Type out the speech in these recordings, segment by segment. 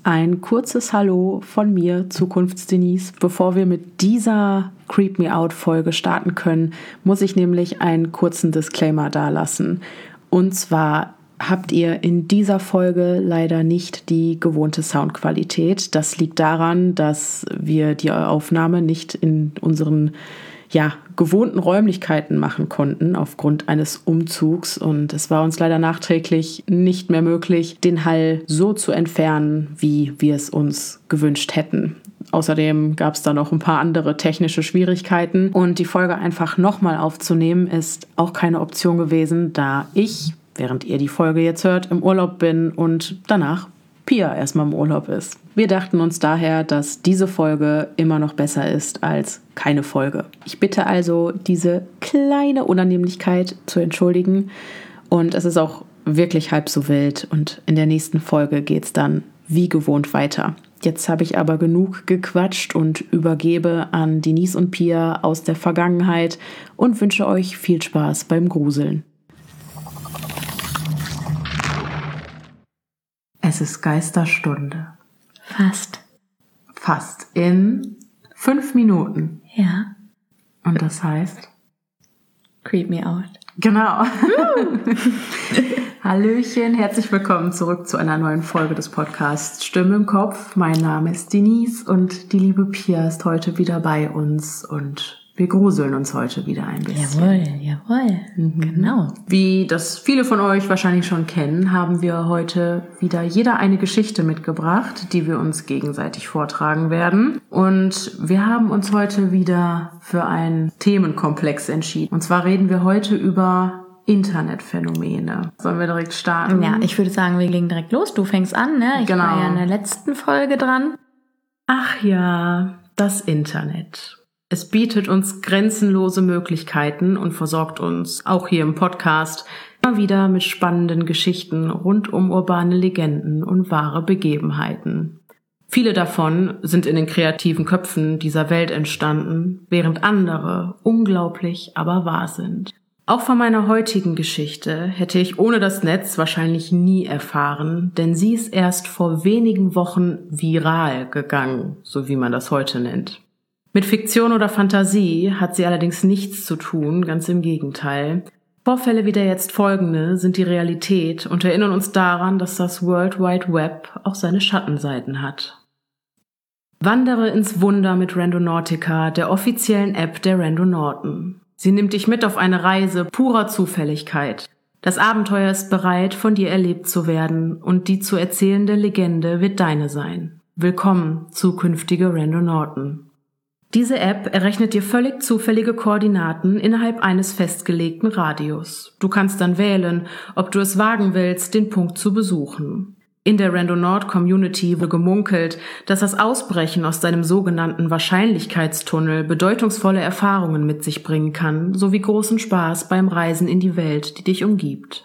ein kurzes Hallo von mir, Zukunfts-Denise. Bevor wir mit dieser Creep Me Out-Folge starten können, muss ich nämlich einen kurzen Disclaimer dalassen. Und zwar habt ihr in dieser Folge leider nicht die gewohnte Soundqualität. Das liegt daran, dass wir die Aufnahme nicht in unseren gewohnten Räumlichkeiten machen konnten aufgrund eines Umzugs, und es war uns leider nachträglich nicht mehr möglich, den Hall so zu entfernen, wie wir es uns gewünscht hätten. Außerdem gab es da noch ein paar andere technische Schwierigkeiten, und die Folge einfach nochmal aufzunehmen ist auch keine Option gewesen, da ich, während ihr die Folge jetzt hört, im Urlaub bin und danach Pia erstmal im Urlaub ist. Wir dachten uns daher, dass diese Folge immer noch besser ist als keine Folge. Ich bitte also, diese kleine Unannehmlichkeit zu entschuldigen, und es ist auch wirklich halb so wild, und in der nächsten Folge geht's dann wie gewohnt weiter. Jetzt habe ich aber genug gequatscht und übergebe an Denise und Pia aus der Vergangenheit und wünsche euch viel Spaß beim Gruseln. Es ist Geisterstunde. Fast. In 5 Minuten. Ja. Und das heißt? Creep me out. Genau. Hallöchen, herzlich willkommen zurück zu einer neuen Folge des Podcasts Stimme im Kopf. Mein Name ist Denise und die liebe Pia ist heute wieder bei uns, und wir gruseln uns heute wieder ein bisschen. Jawohl, genau. Wie das viele von euch wahrscheinlich schon kennen, haben wir heute wieder jeder eine Geschichte mitgebracht, die wir uns gegenseitig vortragen werden. Und wir haben uns heute wieder für einen Themenkomplex entschieden. Und zwar reden wir heute über Internetphänomene. Sollen wir direkt starten? Ja, ich würde sagen, wir legen direkt los. Du fängst an, ne? Ich war ja in der letzten Folge dran. Ach ja, das Internet. Es bietet uns grenzenlose Möglichkeiten und versorgt uns, auch hier im Podcast, immer wieder mit spannenden Geschichten rund um urbane Legenden und wahre Begebenheiten. Viele davon sind in den kreativen Köpfen dieser Welt entstanden, während andere unglaublich, aber wahr sind. Auch von meiner heutigen Geschichte hätte ich ohne das Netz wahrscheinlich nie erfahren, denn sie ist erst vor wenigen Wochen viral gegangen, so wie man das heute nennt. Mit Fiktion oder Fantasie hat sie allerdings nichts zu tun, ganz im Gegenteil. Vorfälle wie der jetzt folgende sind die Realität und erinnern uns daran, dass das World Wide Web auch seine Schattenseiten hat. Wandere ins Wunder mit Randonautica, der offiziellen App der Randonauten. Sie nimmt dich mit auf eine Reise purer Zufälligkeit. Das Abenteuer ist bereit, von dir erlebt zu werden, und die zu erzählende Legende wird deine sein. Willkommen, zukünftige Randonauten. Diese App errechnet dir völlig zufällige Koordinaten innerhalb eines festgelegten Radius. Du kannst dann wählen, ob du es wagen willst, den Punkt zu besuchen. In der Randonaut-Community wird gemunkelt, dass das Ausbrechen aus deinem sogenannten Wahrscheinlichkeitstunnel bedeutungsvolle Erfahrungen mit sich bringen kann, sowie großen Spaß beim Reisen in die Welt, die dich umgibt.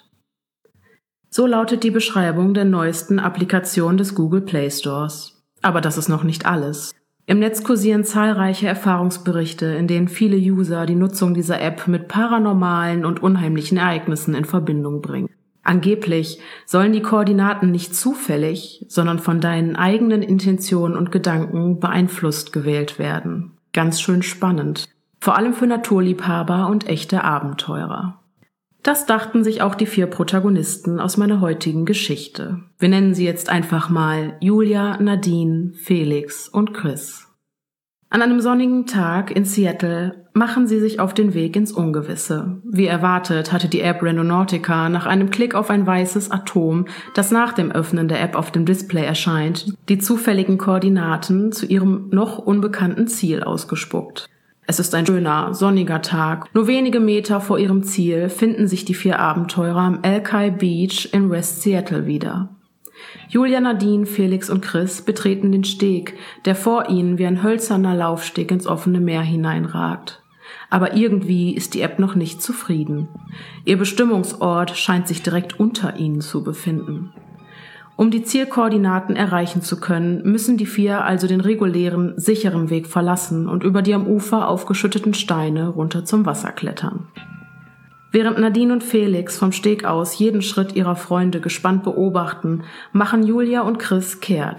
So lautet die Beschreibung der neuesten Applikation des Google Play Stores. Aber das ist noch nicht alles. Im Netz kursieren zahlreiche Erfahrungsberichte, in denen viele User die Nutzung dieser App mit paranormalen und unheimlichen Ereignissen in Verbindung bringen. Angeblich sollen die Koordinaten nicht zufällig, sondern von deinen eigenen Intentionen und Gedanken beeinflusst gewählt werden. Ganz schön spannend. Vor allem für Naturliebhaber und echte Abenteurer. Das dachten sich auch die 4 Protagonisten aus meiner heutigen Geschichte. Wir nennen sie jetzt einfach mal Julia, Nadine, Felix und Chris. An einem sonnigen Tag in Seattle machen sie sich auf den Weg ins Ungewisse. Wie erwartet hatte die App Randonautica nach einem Klick auf ein weißes Atom, das nach dem Öffnen der App auf dem Display erscheint, die zufälligen Koordinaten zu ihrem noch unbekannten Ziel ausgespuckt. Es ist ein schöner, sonniger Tag. Nur wenige Meter vor ihrem Ziel finden sich die 4 Abenteurer am Alki Beach in West Seattle wieder. Julia, Nadine, Felix und Chris betreten den Steg, der vor ihnen wie ein hölzerner Laufsteg ins offene Meer hineinragt. Aber irgendwie ist die App noch nicht zufrieden. Ihr Bestimmungsort scheint sich direkt unter ihnen zu befinden. Um die Zielkoordinaten erreichen zu können, müssen die 4 also den regulären, sicheren Weg verlassen und über die am Ufer aufgeschütteten Steine runter zum Wasser klettern. Während Nadine und Felix vom Steg aus jeden Schritt ihrer Freunde gespannt beobachten, machen Julia und Chris kehrt.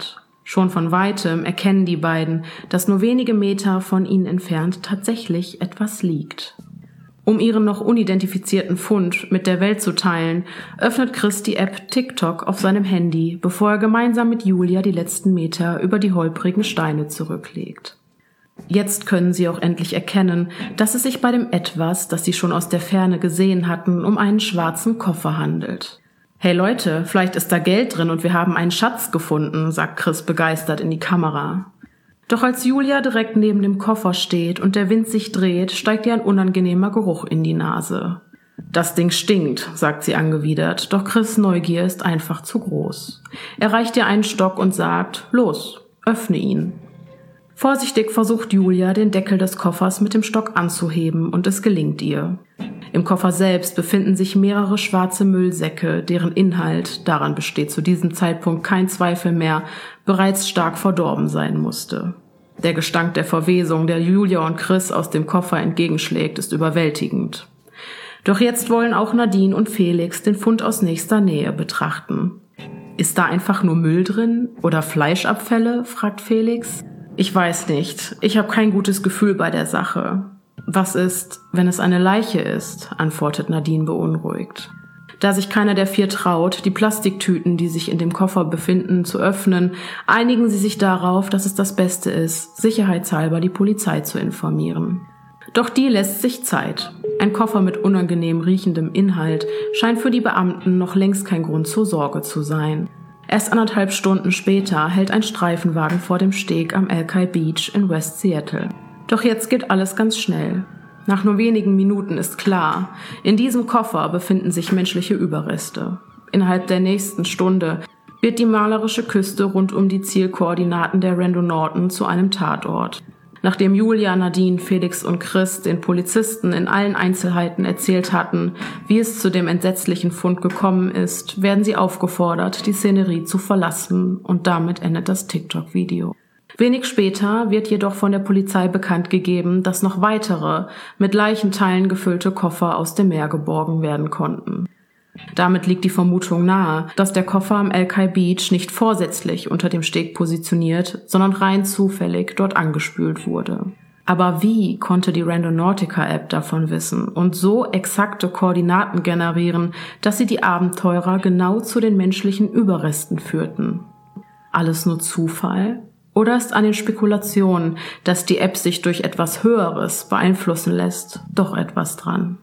Schon von Weitem erkennen die beiden, dass nur wenige Meter von ihnen entfernt tatsächlich etwas liegt. Um ihren noch unidentifizierten Fund mit der Welt zu teilen, öffnet Chris die App TikTok auf seinem Handy, bevor er gemeinsam mit Julia die letzten Meter über die holprigen Steine zurücklegt. Jetzt können sie auch endlich erkennen, dass es sich bei dem Etwas, das sie schon aus der Ferne gesehen hatten, um einen schwarzen Koffer handelt. »Hey Leute, vielleicht ist da Geld drin und wir haben einen Schatz gefunden«, sagt Chris begeistert in die Kamera. Doch als Julia direkt neben dem Koffer steht und der Wind sich dreht, steigt ihr ein unangenehmer Geruch in die Nase. »Das Ding stinkt«, sagt sie angewidert, doch Chris' Neugier ist einfach zu groß. Er reicht ihr einen Stock und sagt, »Los, öffne ihn«. Vorsichtig versucht Julia, den Deckel des Koffers mit dem Stock anzuheben und es gelingt ihr. Im Koffer selbst befinden sich mehrere schwarze Müllsäcke, deren Inhalt, daran besteht zu diesem Zeitpunkt kein Zweifel mehr, bereits stark verdorben sein musste. Der Gestank der Verwesung, der Julia und Chris aus dem Koffer entgegenschlägt, ist überwältigend. Doch jetzt wollen auch Nadine und Felix den Fund aus nächster Nähe betrachten. »Ist da einfach nur Müll drin? Oder Fleischabfälle?«, fragt Felix. »Ich weiß nicht. Ich habe kein gutes Gefühl bei der Sache.« »Was ist, wenn es eine Leiche ist?«, antwortet Nadine beunruhigt. Da sich keiner der vier traut, die Plastiktüten, die sich in dem Koffer befinden, zu öffnen, einigen sie sich darauf, dass es das Beste ist, sicherheitshalber die Polizei zu informieren. Doch die lässt sich Zeit. Ein Koffer mit unangenehm riechendem Inhalt scheint für die Beamten noch längst kein Grund zur Sorge zu sein. Erst 1,5 Stunden später hält ein Streifenwagen vor dem Steg am Alki Beach in West Seattle. Doch jetzt geht alles ganz schnell. Nach nur wenigen Minuten ist klar, in diesem Koffer befinden sich menschliche Überreste. Innerhalb der nächsten Stunde wird die malerische Küste rund um die Zielkoordinaten der Rando Norton zu einem Tatort. Nachdem Julia, Nadine, Felix und Chris den Polizisten in allen Einzelheiten erzählt hatten, wie es zu dem entsetzlichen Fund gekommen ist, werden sie aufgefordert, die Szenerie zu verlassen, und damit endet das TikTok-Video. Wenig später wird jedoch von der Polizei bekannt gegeben, dass noch weitere, mit Leichenteilen gefüllte Koffer aus dem Meer geborgen werden konnten. Damit liegt die Vermutung nahe, dass der Koffer am Alki Beach nicht vorsätzlich unter dem Steg positioniert, sondern rein zufällig dort angespült wurde. Aber wie konnte die Randonautica-App davon wissen und so exakte Koordinaten generieren, dass sie die Abenteurer genau zu den menschlichen Überresten führten? Alles nur Zufall? Oder ist an den Spekulationen, dass die App sich durch etwas Höheres beeinflussen lässt, doch etwas dran?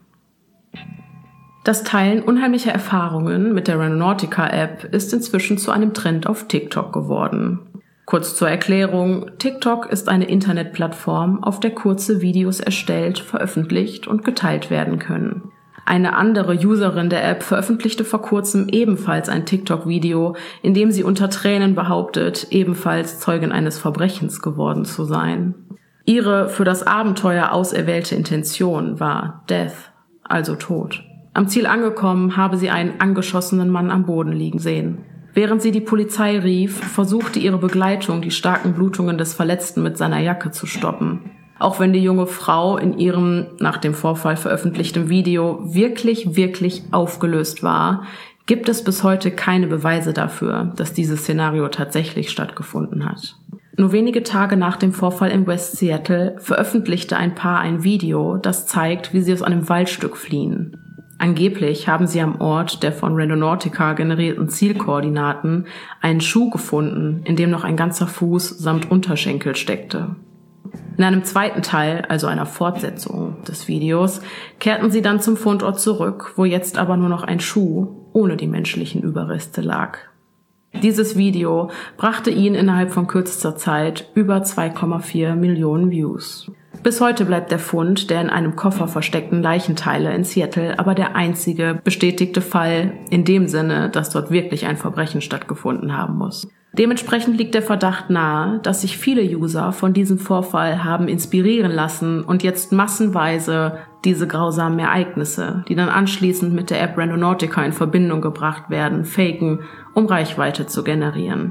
Das Teilen unheimlicher Erfahrungen mit der Randonautica-App ist inzwischen zu einem Trend auf TikTok geworden. Kurz zur Erklärung, TikTok ist eine Internetplattform, auf der kurze Videos erstellt, veröffentlicht und geteilt werden können. Eine andere Userin der App veröffentlichte vor kurzem ebenfalls ein TikTok-Video, in dem sie unter Tränen behauptet, ebenfalls Zeugin eines Verbrechens geworden zu sein. Ihre für das Abenteuer auserwählte Intention war Death, also Tod. Am Ziel angekommen, habe sie einen angeschossenen Mann am Boden liegen sehen. Während sie die Polizei rief, versuchte ihre Begleitung, die starken Blutungen des Verletzten mit seiner Jacke zu stoppen. Auch wenn die junge Frau in ihrem nach dem Vorfall veröffentlichten Video wirklich aufgelöst war, gibt es bis heute keine Beweise dafür, dass dieses Szenario tatsächlich stattgefunden hat. Nur wenige Tage nach dem Vorfall in West Seattle veröffentlichte ein Paar ein Video, das zeigt, wie sie aus einem Waldstück fliehen. Angeblich haben sie am Ort der von Randonautica generierten Zielkoordinaten einen Schuh gefunden, in dem noch ein ganzer Fuß samt Unterschenkel steckte. In einem zweiten Teil, also einer Fortsetzung des Videos, kehrten sie dann zum Fundort zurück, wo jetzt aber nur noch ein Schuh ohne die menschlichen Überreste lag. Dieses Video brachte ihnen innerhalb von kürzester Zeit über 2,4 Millionen Views. Bis heute bleibt der Fund der in einem Koffer versteckten Leichenteile in Seattle aber der einzige bestätigte Fall in dem Sinne, dass dort wirklich ein Verbrechen stattgefunden haben muss. Dementsprechend liegt der Verdacht nahe, dass sich viele User von diesem Vorfall haben inspirieren lassen und jetzt massenweise diese grausamen Ereignisse, die dann anschließend mit der App Randonautica in Verbindung gebracht werden, faken, um Reichweite zu generieren.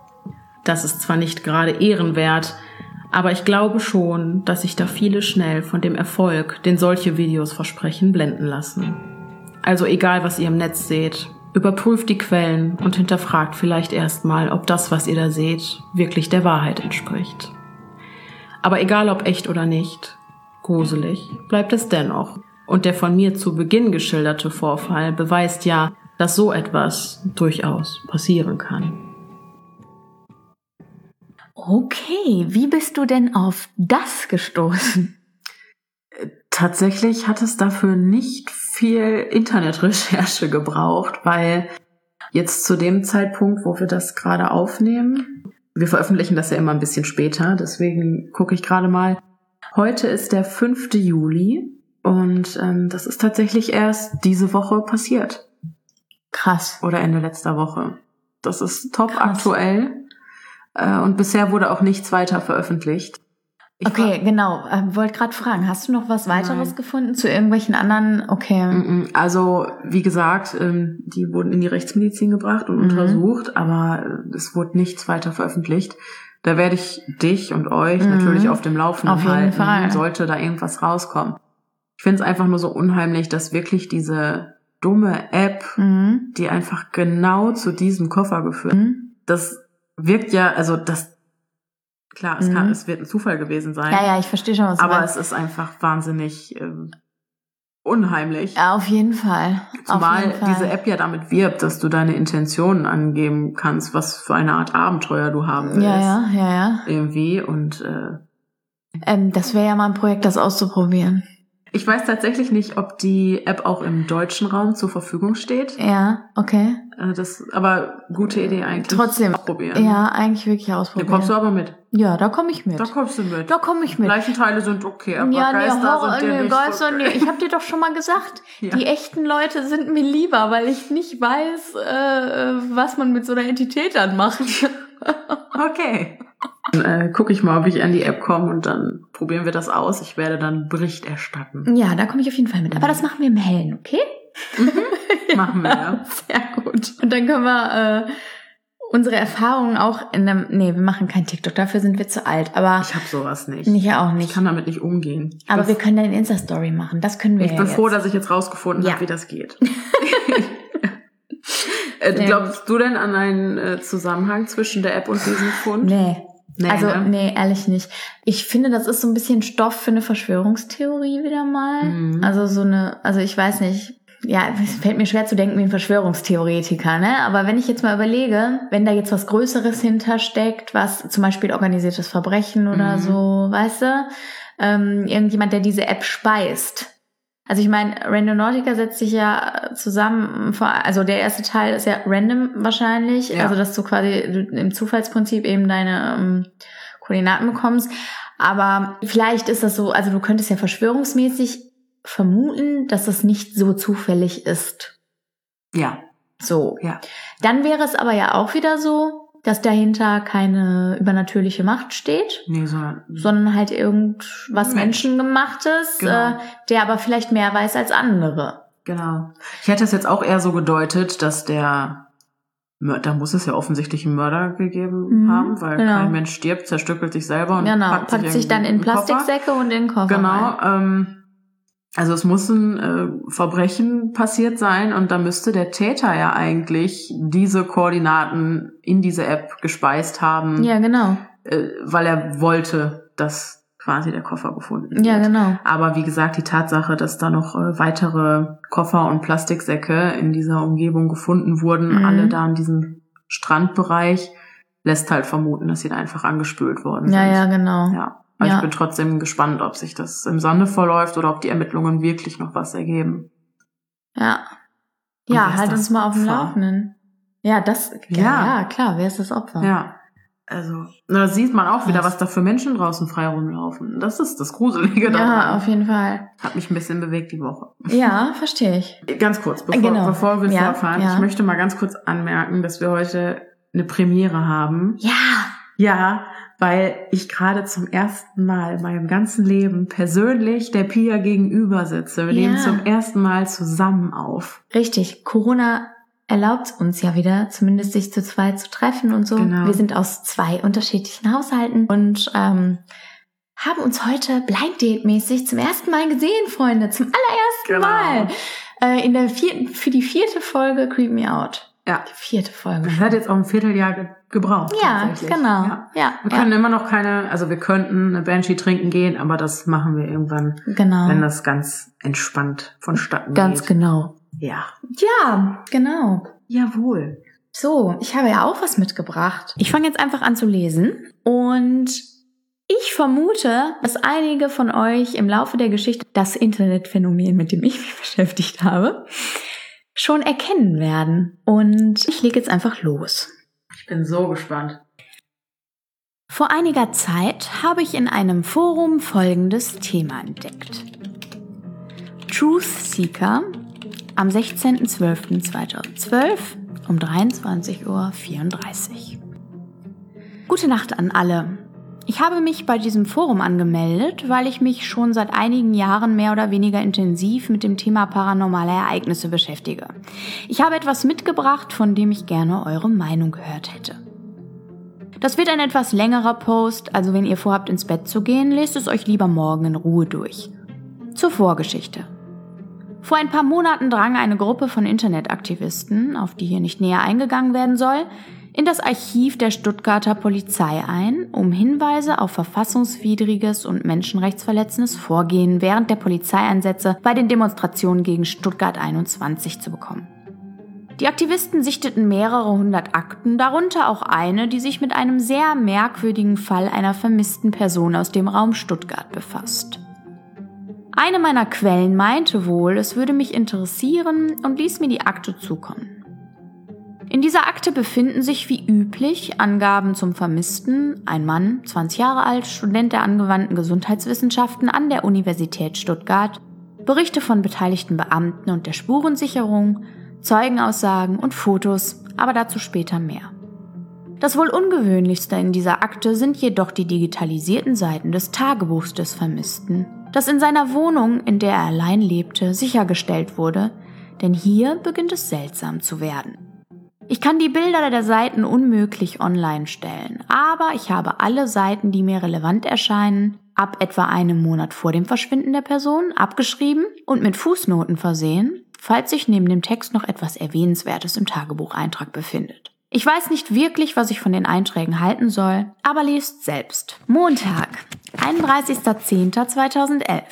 Das ist zwar nicht gerade ehrenwert, aber ich glaube schon, dass sich da viele schnell von dem Erfolg, den solche Videos versprechen, blenden lassen. Also egal, was ihr im Netz seht, Überprüft die Quellen und hinterfragt vielleicht erstmal, ob das, was ihr da seht, wirklich der Wahrheit entspricht. Aber egal ob echt oder nicht, gruselig bleibt es dennoch. Und der von mir zu Beginn geschilderte Vorfall beweist ja, dass so etwas durchaus passieren kann. Okay, wie bist du denn auf das gestoßen? Tatsächlich hat es dafür nicht viel Internetrecherche gebraucht, weil jetzt zu dem Zeitpunkt, wo wir das gerade aufnehmen, wir veröffentlichen das ja immer ein bisschen später, deswegen gucke ich gerade mal. Heute ist der 5. Juli und das ist tatsächlich erst diese Woche passiert. Krass. Oder Ende letzter Woche. Das ist top aktuell und bisher wurde auch nichts weiter veröffentlicht. Genau. Wollte gerade fragen, hast du noch was weiteres gefunden zu irgendwelchen anderen? Okay. Also, wie gesagt, die wurden in die Rechtsmedizin gebracht und untersucht, aber es wurde nichts weiter veröffentlicht. Da werde ich dich und euch natürlich auf dem Laufenden halten, Fall. Sollte da irgendwas rauskommen. Ich finde es einfach nur so unheimlich, dass wirklich diese dumme App, die einfach genau zu diesem Koffer geführt, das wirkt ja, also das klar, es wird ein Zufall gewesen sein. Ja, ich verstehe schon, was du meinst. Aber es ist einfach wahnsinnig unheimlich. Ja, auf jeden Fall. Zumal diese App ja damit wirbt, dass du deine Intentionen angeben kannst, was für eine Art Abenteuer du haben willst. Ja. Irgendwie und das wäre ja mal ein Projekt, das auszuprobieren. Ich weiß tatsächlich nicht, ob die App auch im deutschen Raum zur Verfügung steht. Ja, okay. Aber gute Idee eigentlich. Trotzdem. Ausprobieren. Ja, eigentlich wirklich ausprobieren. Da kommst du aber mit. Ja, da komme ich mit. Da kommst du mit. Da komme ich mit. Leichenteile sind okay, aber Geister sind dir nicht okay. Ich habe dir doch schon mal gesagt, die echten Leute sind mir lieber, weil ich nicht weiß, was man mit so einer Entität dann macht. Okay. Dann gucke ich mal, ob ich an die App komme und dann probieren wir das aus. Ich werde dann Bericht erstatten. Ja, da komme ich auf jeden Fall mit. Aber das machen wir im Hellen, okay? Machen wir, ja. Sehr gut. Und dann können wir unsere Erfahrungen auch in einem... Nee, wir machen kein TikTok, dafür sind wir zu alt. Aber ich habe sowas nicht. Ich auch nicht. Ich kann damit nicht umgehen. Aber wir können dann eine Insta-Story machen, das können wir Ich bin froh, dass ich jetzt rausgefunden habe, wie das geht. Glaubst du denn an einen Zusammenhang zwischen der App und diesem Fund? Nee, ehrlich nicht. Ich finde, das ist so ein bisschen Stoff für eine Verschwörungstheorie wieder mal. Also ich weiß nicht. Ja, es fällt mir schwer zu denken wie ein Verschwörungstheoretiker, ne? Aber wenn ich jetzt mal überlege, wenn da jetzt was Größeres hintersteckt, was zum Beispiel organisiertes Verbrechen oder so, weißt du? Irgendjemand, der diese App speist. Also ich meine, Randonautica setzt sich ja zusammen, also der erste Teil ist ja random wahrscheinlich, also dass du quasi im Zufallsprinzip eben deine Koordinaten bekommst. Aber vielleicht ist das so, also du könntest ja verschwörungsmäßig vermuten, dass das nicht so zufällig ist. Ja. So. Ja. Dann wäre es aber ja auch wieder so, dass dahinter keine übernatürliche Macht steht, sondern halt irgendwas Menschengemachtes, der aber vielleicht mehr weiß als andere. Genau. Ich hätte es jetzt auch eher so gedeutet, dass da muss es ja offensichtlich einen Mörder gegeben haben, weil kein Mensch stirbt, zerstückelt sich selber und packt sich dann in Plastiksäcke und in den Koffer. Genau. Also es muss ein Verbrechen passiert sein und da müsste der Täter ja eigentlich diese Koordinaten in diese App gespeist haben. Ja, genau. Weil er wollte, dass quasi der Koffer gefunden wird. Ja, genau. Aber wie gesagt, die Tatsache, dass da noch weitere Koffer und Plastiksäcke in dieser Umgebung gefunden wurden, alle da in diesem Strandbereich, lässt halt vermuten, dass sie da einfach angespült worden sind. Ja, genau. Ja. Aber ich bin trotzdem gespannt, ob sich das im Sande verläuft oder ob die Ermittlungen wirklich noch was ergeben. Ja. Ja, halt uns mal auf dem Laufenden. Ja, klar, wer ist das Opfer? Ja. Also, da sieht man auch wieder, was da für Menschen draußen frei rumlaufen. Das ist das Gruselige daran. Ja, auf jeden Fall. Hat mich ein bisschen bewegt die Woche. Ja, verstehe ich. Ganz kurz, bevor wir fortfahren. Ich möchte mal ganz kurz anmerken, dass wir heute eine Premiere haben. Ja. Ja, weil ich gerade zum ersten Mal in meinem ganzen Leben persönlich der Pia gegenüber sitze. Wir nehmen zum ersten Mal zusammen auf. Richtig. Corona erlaubt uns ja wieder, zumindest sich zu zweit zu treffen und so. Genau. Wir sind aus 2 unterschiedlichen Haushalten und haben uns heute Blind Date-mäßig zum ersten Mal gesehen, Freunde. Zum allerersten Mal. Für die 4. Folge Creep Me Out. Ja. Die 4. Folge. Das hat jetzt auch ein Vierteljahr gebraucht. Ja, genau. Ja. Wir können immer noch wir könnten eine Banshee trinken gehen, aber das machen wir irgendwann, wenn das ganz entspannt vonstatten geht. Ganz genau. Ja. Ja, genau. Jawohl. So, ich habe ja auch was mitgebracht. Ich fange jetzt einfach an zu lesen und ich vermute, dass einige von euch im Laufe der Geschichte das Internetphänomen, mit dem ich mich beschäftigt habe, schon erkennen werden. Und ich lege jetzt einfach los. Ich bin so gespannt. Vor einiger Zeit habe ich in einem Forum folgendes Thema entdeckt. Truth Seeker am 16.12.2012 um 23:34 Uhr. Gute Nacht an alle. Ich habe mich bei diesem Forum angemeldet, weil ich mich schon seit einigen Jahren mehr oder weniger intensiv mit dem Thema paranormale Ereignisse beschäftige. Ich habe etwas mitgebracht, von dem ich gerne eure Meinung gehört hätte. Das wird ein etwas längerer Post, also wenn ihr vorhabt, ins Bett zu gehen, lest es euch lieber morgen in Ruhe durch. Zur Vorgeschichte. Vor ein paar Monaten drang eine Gruppe von Internetaktivisten, auf die hier nicht näher eingegangen werden soll, in das Archiv der Stuttgarter Polizei ein, um Hinweise auf verfassungswidriges und menschenrechtsverletzendes Vorgehen während der Polizeieinsätze bei den Demonstrationen gegen Stuttgart 21 zu bekommen. Die Aktivisten sichteten mehrere hundert Akten, darunter auch eine, die sich mit einem sehr merkwürdigen Fall einer vermissten Person aus dem Raum Stuttgart befasst. Eine meiner Quellen meinte wohl, es würde mich interessieren und ließ mir die Akte zukommen. In dieser Akte befinden sich wie üblich Angaben zum Vermissten, ein Mann, 20 Jahre alt, Student der angewandten Gesundheitswissenschaften an der Universität Stuttgart, Berichte von beteiligten Beamten und der Spurensicherung, Zeugenaussagen und Fotos, aber dazu später mehr. Das wohl ungewöhnlichste in dieser Akte sind jedoch die digitalisierten Seiten des Tagebuchs des Vermissten, das in seiner Wohnung, in der er allein lebte, sichergestellt wurde, denn hier beginnt es seltsam zu werden. Ich kann die Bilder der Seiten unmöglich online stellen, aber ich habe alle Seiten, die mir relevant erscheinen, ab etwa einem Monat vor dem Verschwinden der Person, abgeschrieben und mit Fußnoten versehen, falls sich neben dem Text noch etwas Erwähnenswertes im Tagebucheintrag befindet. Ich weiß nicht wirklich, was ich von den Einträgen halten soll, aber lest selbst. Montag, 31.10.2011.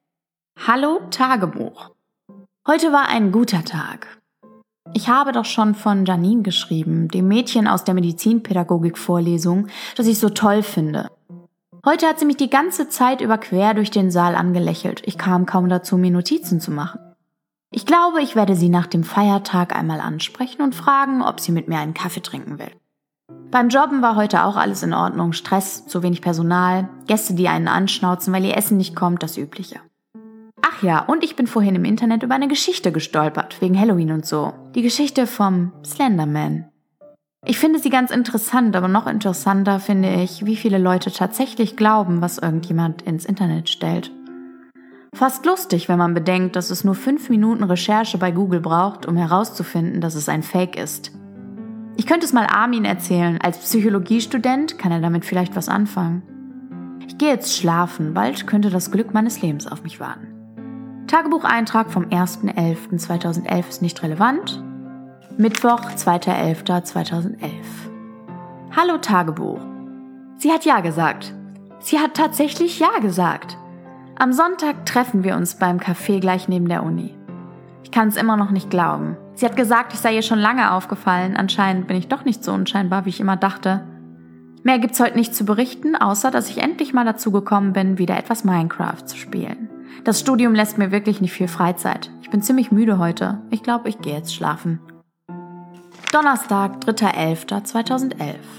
Hallo Tagebuch. Heute war ein guter Tag. Ich habe doch schon von Janine geschrieben, dem Mädchen aus der Medizinpädagogik-Vorlesung, das ich so toll finde. Heute hat sie mich die ganze Zeit über quer durch den Saal angelächelt. Ich kam kaum dazu, mir Notizen zu machen. Ich glaube, ich werde sie nach dem Feiertag einmal ansprechen und fragen, ob sie mit mir einen Kaffee trinken will. Beim Jobben war heute auch alles in Ordnung. Stress, zu wenig Personal, Gäste, die einen anschnauzen, weil ihr Essen nicht kommt, das Übliche. Ach ja, und ich bin vorhin im Internet über eine Geschichte gestolpert, wegen Halloween und so. Die Geschichte vom Slenderman. Ich finde sie ganz interessant, aber noch interessanter finde ich, wie viele Leute tatsächlich glauben, was irgendjemand ins Internet stellt. Fast lustig, wenn man bedenkt, dass es nur 5 Minuten Recherche bei Google braucht, um herauszufinden, dass es ein Fake ist. Ich könnte es mal Armin erzählen, als Psychologiestudent kann er damit vielleicht was anfangen. Ich gehe jetzt schlafen, bald könnte das Glück meines Lebens auf mich warten. Tagebucheintrag vom 1.11.2011 ist nicht relevant. Mittwoch, 2.11.2011. Hallo Tagebuch. Sie hat Ja gesagt. Sie hat tatsächlich Ja gesagt. Am Sonntag treffen wir uns beim Café gleich neben der Uni. Ich kann es immer noch nicht glauben. Sie hat gesagt, ich sei ihr schon lange aufgefallen. Anscheinend bin ich doch nicht so unscheinbar, wie ich immer dachte. Mehr gibt's heute nicht zu berichten, außer dass ich endlich mal dazu gekommen bin, wieder etwas Minecraft zu spielen. Das Studium lässt mir wirklich nicht viel Freizeit. Ich bin ziemlich müde heute. Ich glaube, ich gehe jetzt schlafen. Donnerstag, 3.11.2011.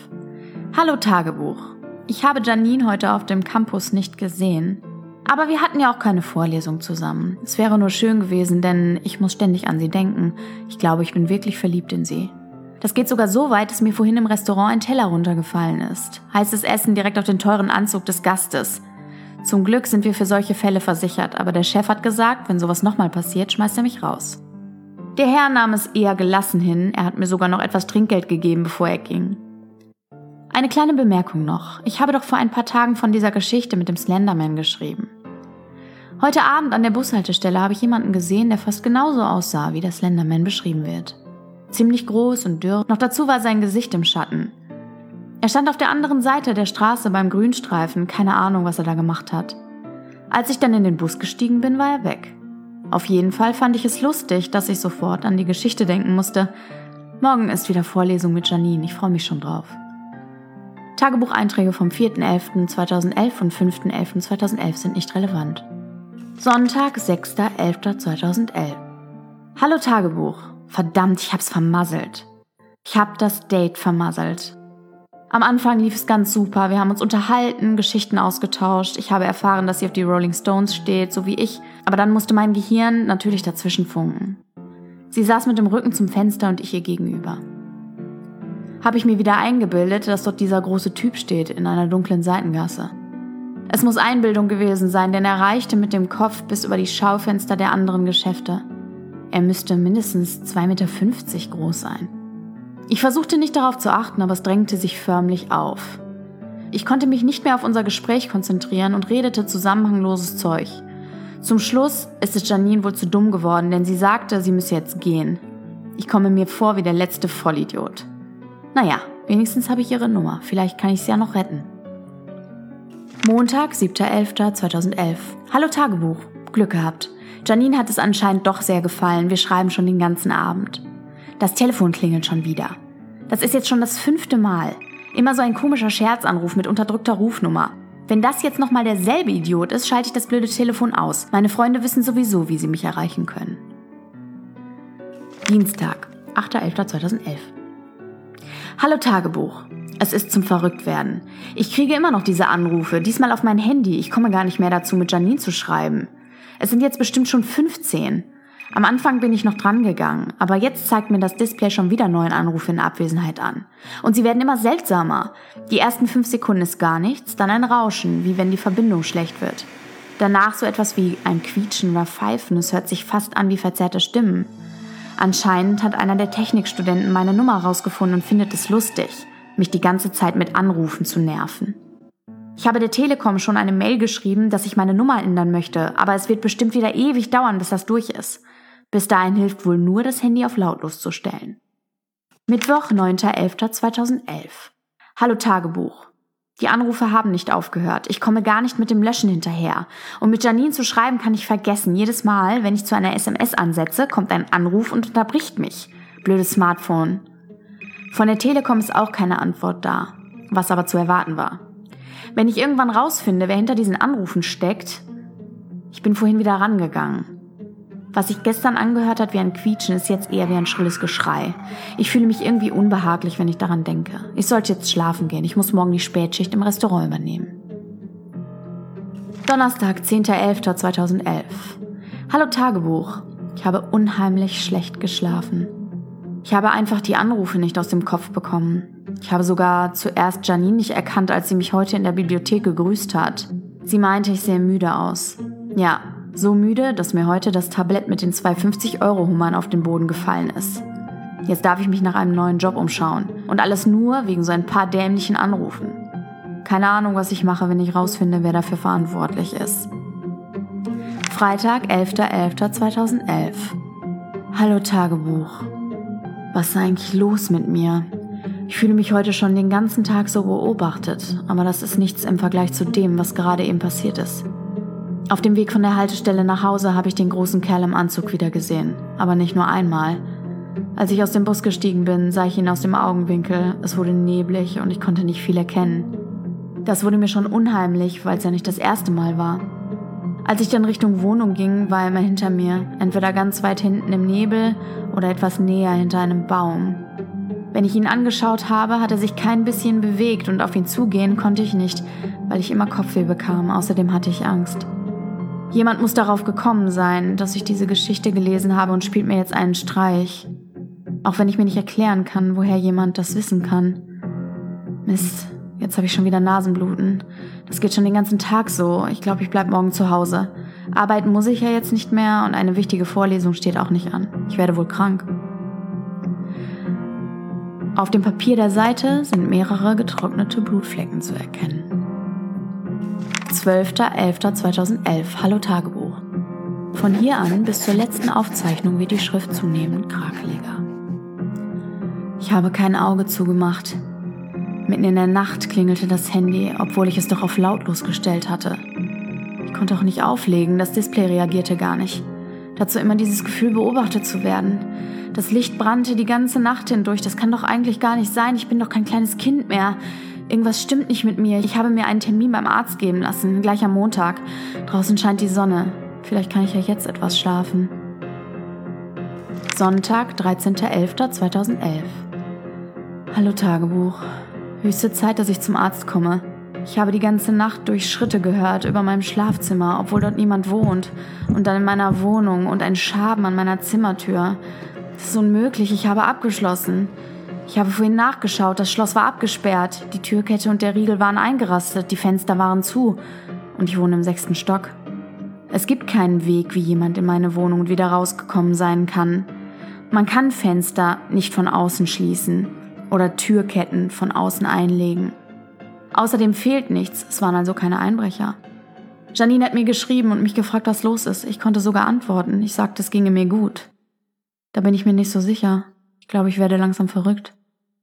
Hallo Tagebuch. Ich habe Janine heute auf dem Campus nicht gesehen. Aber wir hatten ja auch keine Vorlesung zusammen. Es wäre nur schön gewesen, denn ich muss ständig an sie denken. Ich glaube, ich bin wirklich verliebt in sie. Das geht sogar so weit, dass mir vorhin im Restaurant ein Teller runtergefallen ist. Heißes Essen direkt auf den teuren Anzug des Gastes. Zum Glück sind wir für solche Fälle versichert, aber der Chef hat gesagt, wenn sowas nochmal passiert, schmeißt er mich raus. Der Herr nahm es eher gelassen hin, er hat mir sogar noch etwas Trinkgeld gegeben, bevor er ging. Eine kleine Bemerkung noch, ich habe doch vor ein paar Tagen von dieser Geschichte mit dem Slenderman geschrieben. Heute Abend an der Bushaltestelle habe ich jemanden gesehen, der fast genauso aussah, wie der Slenderman beschrieben wird. Ziemlich groß und dürr, noch dazu war sein Gesicht im Schatten. Er stand auf der anderen Seite der Straße beim Grünstreifen, keine Ahnung, was er da gemacht hat. Als ich dann in den Bus gestiegen bin, war er weg. Auf jeden Fall fand ich es lustig, dass ich sofort an die Geschichte denken musste. Morgen ist wieder Vorlesung mit Janine, ich freue mich schon drauf. Tagebucheinträge vom 4.11.2011 und 5.11.2011 sind nicht relevant. Sonntag, 6.11.2011. Hallo Tagebuch. Verdammt, ich hab's vermasselt. Ich hab das Date vermasselt. Am Anfang lief es ganz super, wir haben uns unterhalten, Geschichten ausgetauscht. Ich habe erfahren, dass sie auf die Rolling Stones steht, so wie ich. Aber dann musste mein Gehirn natürlich dazwischen funken. Sie saß mit dem Rücken zum Fenster und ich ihr gegenüber. Habe ich mir wieder eingebildet, dass dort dieser große Typ steht in einer dunklen Seitengasse. Es muss Einbildung gewesen sein, denn er reichte mit dem Kopf bis über die Schaufenster der anderen Geschäfte. Er müsste mindestens 2,50 Meter groß sein. Ich versuchte nicht darauf zu achten, aber es drängte sich förmlich auf. Ich konnte mich nicht mehr auf unser Gespräch konzentrieren und redete zusammenhangloses Zeug. Zum Schluss ist es Janine wohl zu dumm geworden, denn sie sagte, sie müsse jetzt gehen. Ich komme mir vor wie der letzte Vollidiot. Naja, wenigstens habe ich ihre Nummer. Vielleicht kann ich sie ja noch retten. Montag, 7.11.2011. Hallo Tagebuch. Glück gehabt. Janine hat es anscheinend doch sehr gefallen. Wir schreiben schon den ganzen Abend. Das Telefon klingelt schon wieder. Das ist jetzt schon das 5. Mal. Immer so ein komischer Scherzanruf mit unterdrückter Rufnummer. Wenn das jetzt nochmal derselbe Idiot ist, schalte ich das blöde Telefon aus. Meine Freunde wissen sowieso, wie sie mich erreichen können. Dienstag, 8.11.2011. Hallo Tagebuch. Es ist zum Verrücktwerden. Ich kriege immer noch diese Anrufe, diesmal auf mein Handy. Ich komme gar nicht mehr dazu, mit Janine zu schreiben. Es sind jetzt bestimmt schon 15. Am Anfang bin ich noch dran gegangen, aber jetzt zeigt mir das Display schon wieder 9 Anrufe in Abwesenheit an. Und sie werden immer seltsamer. Die ersten 5 Sekunden ist gar nichts, dann ein Rauschen, wie wenn die Verbindung schlecht wird. Danach so etwas wie ein Quietschen oder Pfeifen, es hört sich fast an wie verzerrte Stimmen. Anscheinend hat einer der Technikstudenten meine Nummer rausgefunden und findet es lustig, mich die ganze Zeit mit Anrufen zu nerven. Ich habe der Telekom schon eine Mail geschrieben, dass ich meine Nummer ändern möchte, aber es wird bestimmt wieder ewig dauern, bis das durch ist. Bis dahin hilft wohl nur, das Handy auf lautlos zu stellen. Mittwoch, 9.11.2011. Hallo Tagebuch. Die Anrufe haben nicht aufgehört. Ich komme gar nicht mit dem Löschen hinterher. Und mit Janine zu schreiben kann ich vergessen. Jedes Mal, wenn ich zu einer SMS ansetze, kommt ein Anruf und unterbricht mich. Blödes Smartphone. Von der Telekom ist auch keine Antwort da, was aber zu erwarten war. Wenn ich irgendwann rausfinde, wer hinter diesen Anrufen steckt, ich bin vorhin wieder rangegangen. Was sich gestern angehört hat wie ein Quietschen, ist jetzt eher wie ein schrilles Geschrei. Ich fühle mich irgendwie unbehaglich, wenn ich daran denke. Ich sollte jetzt schlafen gehen. Ich muss morgen die Spätschicht im Restaurant übernehmen. Donnerstag, 10.11.2011. Hallo Tagebuch. Ich habe unheimlich schlecht geschlafen. Ich habe einfach die Anrufe nicht aus dem Kopf bekommen. Ich habe sogar zuerst Janine nicht erkannt, als sie mich heute in der Bibliothek gegrüßt hat. Sie meinte, ich sehe müde aus. Ja, so müde, dass mir heute das Tablett mit den 2 50-Euro-Hummern auf den Boden gefallen ist. Jetzt darf ich mich nach einem neuen Job umschauen. Und alles nur wegen so ein paar dämlichen Anrufen. Keine Ahnung, was ich mache, wenn ich rausfinde, wer dafür verantwortlich ist. Freitag, 11.11.2011. Hallo Tagebuch. Was ist eigentlich los mit mir? Ich fühle mich heute schon den ganzen Tag so beobachtet, aber das ist nichts im Vergleich zu dem, was gerade eben passiert ist. Auf dem Weg von der Haltestelle nach Hause habe ich den großen Kerl im Anzug wieder gesehen, aber nicht nur einmal. Als ich aus dem Bus gestiegen bin, sah ich ihn aus dem Augenwinkel, es wurde neblig und ich konnte nicht viel erkennen. Das wurde mir schon unheimlich, weil es ja nicht das erste Mal war. Als ich dann Richtung Wohnung ging, war er immer hinter mir, entweder ganz weit hinten im Nebel oder etwas näher hinter einem Baum. Wenn ich ihn angeschaut habe, hat er sich kein bisschen bewegt und auf ihn zugehen konnte ich nicht, weil ich immer Kopfweh bekam, außerdem hatte ich Angst. Jemand muss darauf gekommen sein, dass ich diese Geschichte gelesen habe und spielt mir jetzt einen Streich. Auch wenn ich mir nicht erklären kann, woher jemand das wissen kann. Mist, jetzt habe ich schon wieder Nasenbluten. Das geht schon den ganzen Tag so. Ich glaube, ich bleibe morgen zu Hause. Arbeiten muss ich ja jetzt nicht mehr und eine wichtige Vorlesung steht auch nicht an. Ich werde wohl krank. Auf dem Papier der Seite sind mehrere getrocknete Blutflecken zu erkennen. 12.11.2011. Hallo Tagebuch. Von hier an bis zur letzten Aufzeichnung wird die Schrift zunehmend krakeliger. Ich habe kein Auge zugemacht. Mitten in der Nacht klingelte das Handy, obwohl ich es doch auf lautlos gestellt hatte. Ich konnte auch nicht auflegen, das Display reagierte gar nicht. Dazu immer dieses Gefühl, beobachtet zu werden. Das Licht brannte die ganze Nacht hindurch, das kann doch eigentlich gar nicht sein, ich bin doch kein kleines Kind mehr. Irgendwas stimmt nicht mit mir, ich habe mir einen Termin beim Arzt geben lassen, gleich am Montag. Draußen scheint die Sonne, vielleicht kann ich ja jetzt etwas schlafen. Sonntag, 13.11.2011. Hallo Tagebuch. Höchste Zeit, dass ich zum Arzt komme. Ich habe die ganze Nacht durch Schritte gehört über meinem Schlafzimmer, obwohl dort niemand wohnt. Und dann in meiner Wohnung und ein Schaben an meiner Zimmertür. Das ist unmöglich, ich habe abgeschlossen. Ich habe vorhin nachgeschaut, das Schloss war abgesperrt. Die Türkette und der Riegel waren eingerastet, die Fenster waren zu. Und ich wohne im 6. Stock. Es gibt keinen Weg, wie jemand in meine Wohnung und wieder rausgekommen sein kann. Man kann Fenster nicht von außen schließen. Oder Türketten von außen einlegen. Außerdem fehlt nichts, es waren also keine Einbrecher. Janine hat mir geschrieben und mich gefragt, was los ist. Ich konnte sogar antworten. Ich sagte, es ginge mir gut. Da bin ich mir nicht so sicher. Ich glaube, ich werde langsam verrückt.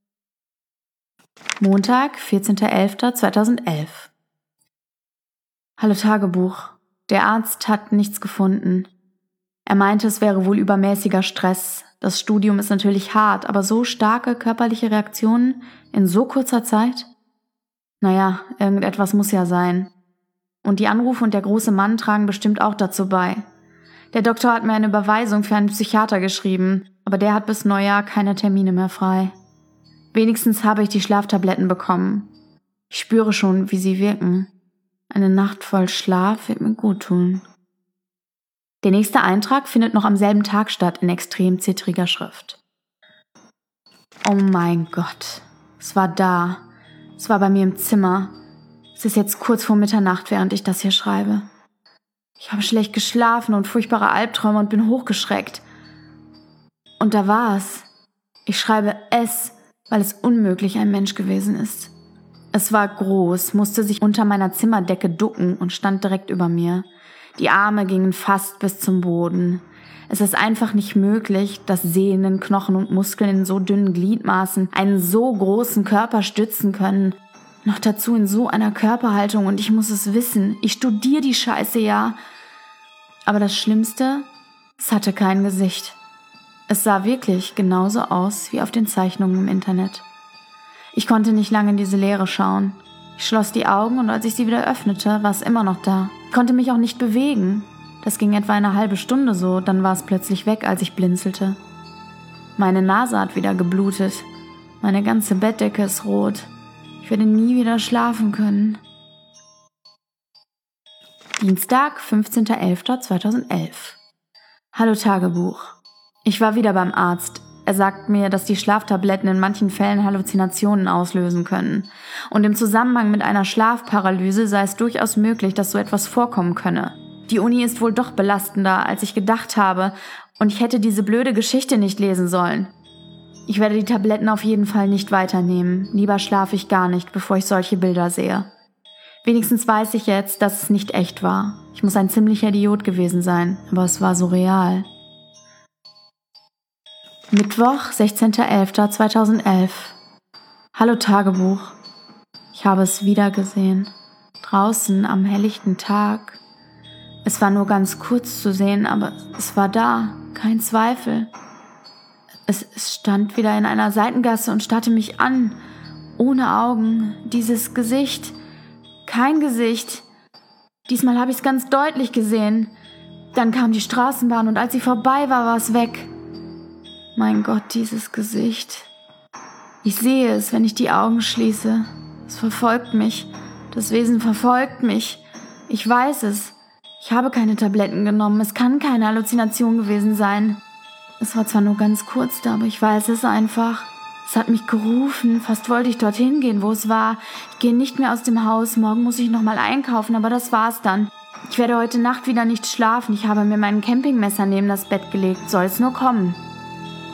Montag, 14.11.2011. Hallo Tagebuch. Der Arzt hat nichts gefunden. Er meinte, es wäre wohl übermäßiger Stress. Das Studium ist natürlich hart, aber so starke körperliche Reaktionen in so kurzer Zeit? Naja, irgendetwas muss ja sein. Und die Anrufe und der große Mann tragen bestimmt auch dazu bei. Der Doktor hat mir eine Überweisung für einen Psychiater geschrieben, aber der hat bis Neujahr keine Termine mehr frei. Wenigstens habe ich die Schlaftabletten bekommen. Ich spüre schon, wie sie wirken. Eine Nacht voll Schlaf wird mir gut tun. Der nächste Eintrag findet noch am selben Tag statt in extrem zittriger Schrift. Oh mein Gott, es war da. Es war bei mir im Zimmer. Es ist jetzt kurz vor Mitternacht, während ich das hier schreibe. Ich habe schlecht geschlafen und furchtbare Albträume und bin hochgeschreckt. Und da war es. Ich schreibe es, weil es unmöglich ein Mensch gewesen ist. Es war groß, musste sich unter meiner Zimmerdecke ducken und stand direkt über mir. Die Arme gingen fast bis zum Boden. Es ist einfach nicht möglich, dass Sehnen, Knochen und Muskeln in so dünnen Gliedmaßen einen so großen Körper stützen können. Noch dazu in so einer Körperhaltung und ich muss es wissen. Ich studiere die Scheiße ja. Aber das Schlimmste, es hatte kein Gesicht. Es sah wirklich genauso aus wie auf den Zeichnungen im Internet. Ich konnte nicht lange in diese Leere schauen. Ich schloss die Augen und als ich sie wieder öffnete, war es immer noch da. Ich konnte mich auch nicht bewegen. Das ging etwa eine halbe Stunde so, dann war es plötzlich weg, als ich blinzelte. Meine Nase hat wieder geblutet. Meine ganze Bettdecke ist rot. Ich werde nie wieder schlafen können. Dienstag, 15.11.2011. Hallo Tagebuch. Ich war wieder beim Arzt. Er sagt mir, dass die Schlaftabletten in manchen Fällen Halluzinationen auslösen können. Und im Zusammenhang mit einer Schlafparalyse sei es durchaus möglich, dass so etwas vorkommen könne. Die Uni ist wohl doch belastender, als ich gedacht habe, und ich hätte diese blöde Geschichte nicht lesen sollen. Ich werde die Tabletten auf jeden Fall nicht weiternehmen. Lieber schlafe ich gar nicht, bevor ich solche Bilder sehe. Wenigstens weiß ich jetzt, dass es nicht echt war. Ich muss ein ziemlicher Idiot gewesen sein, aber es war so real. Mittwoch, 16.11.2011. Hallo Tagebuch. Ich habe es wieder gesehen. Draußen am helllichten Tag. Es war nur ganz kurz zu sehen, aber es war da, kein Zweifel. Es stand wieder in einer Seitengasse und starrte mich an. Ohne Augen, dieses Gesicht. Kein Gesicht. Diesmal habe ich es ganz deutlich gesehen. Dann kam die Straßenbahn und als sie vorbei war, war es weg. Mein Gott, dieses Gesicht. Ich sehe es, wenn ich die Augen schließe. Es verfolgt mich. Das Wesen verfolgt mich. Ich weiß es. Ich habe keine Tabletten genommen. Es kann keine Halluzination gewesen sein. Es war zwar nur ganz kurz da, aber ich weiß es einfach. Es hat mich gerufen. Fast wollte ich dorthin gehen, wo es war. Ich gehe nicht mehr aus dem Haus. Morgen muss ich nochmal einkaufen, aber das war's dann. Ich werde heute Nacht wieder nicht schlafen. Ich habe mir mein Campingmesser neben das Bett gelegt. Soll es nur kommen.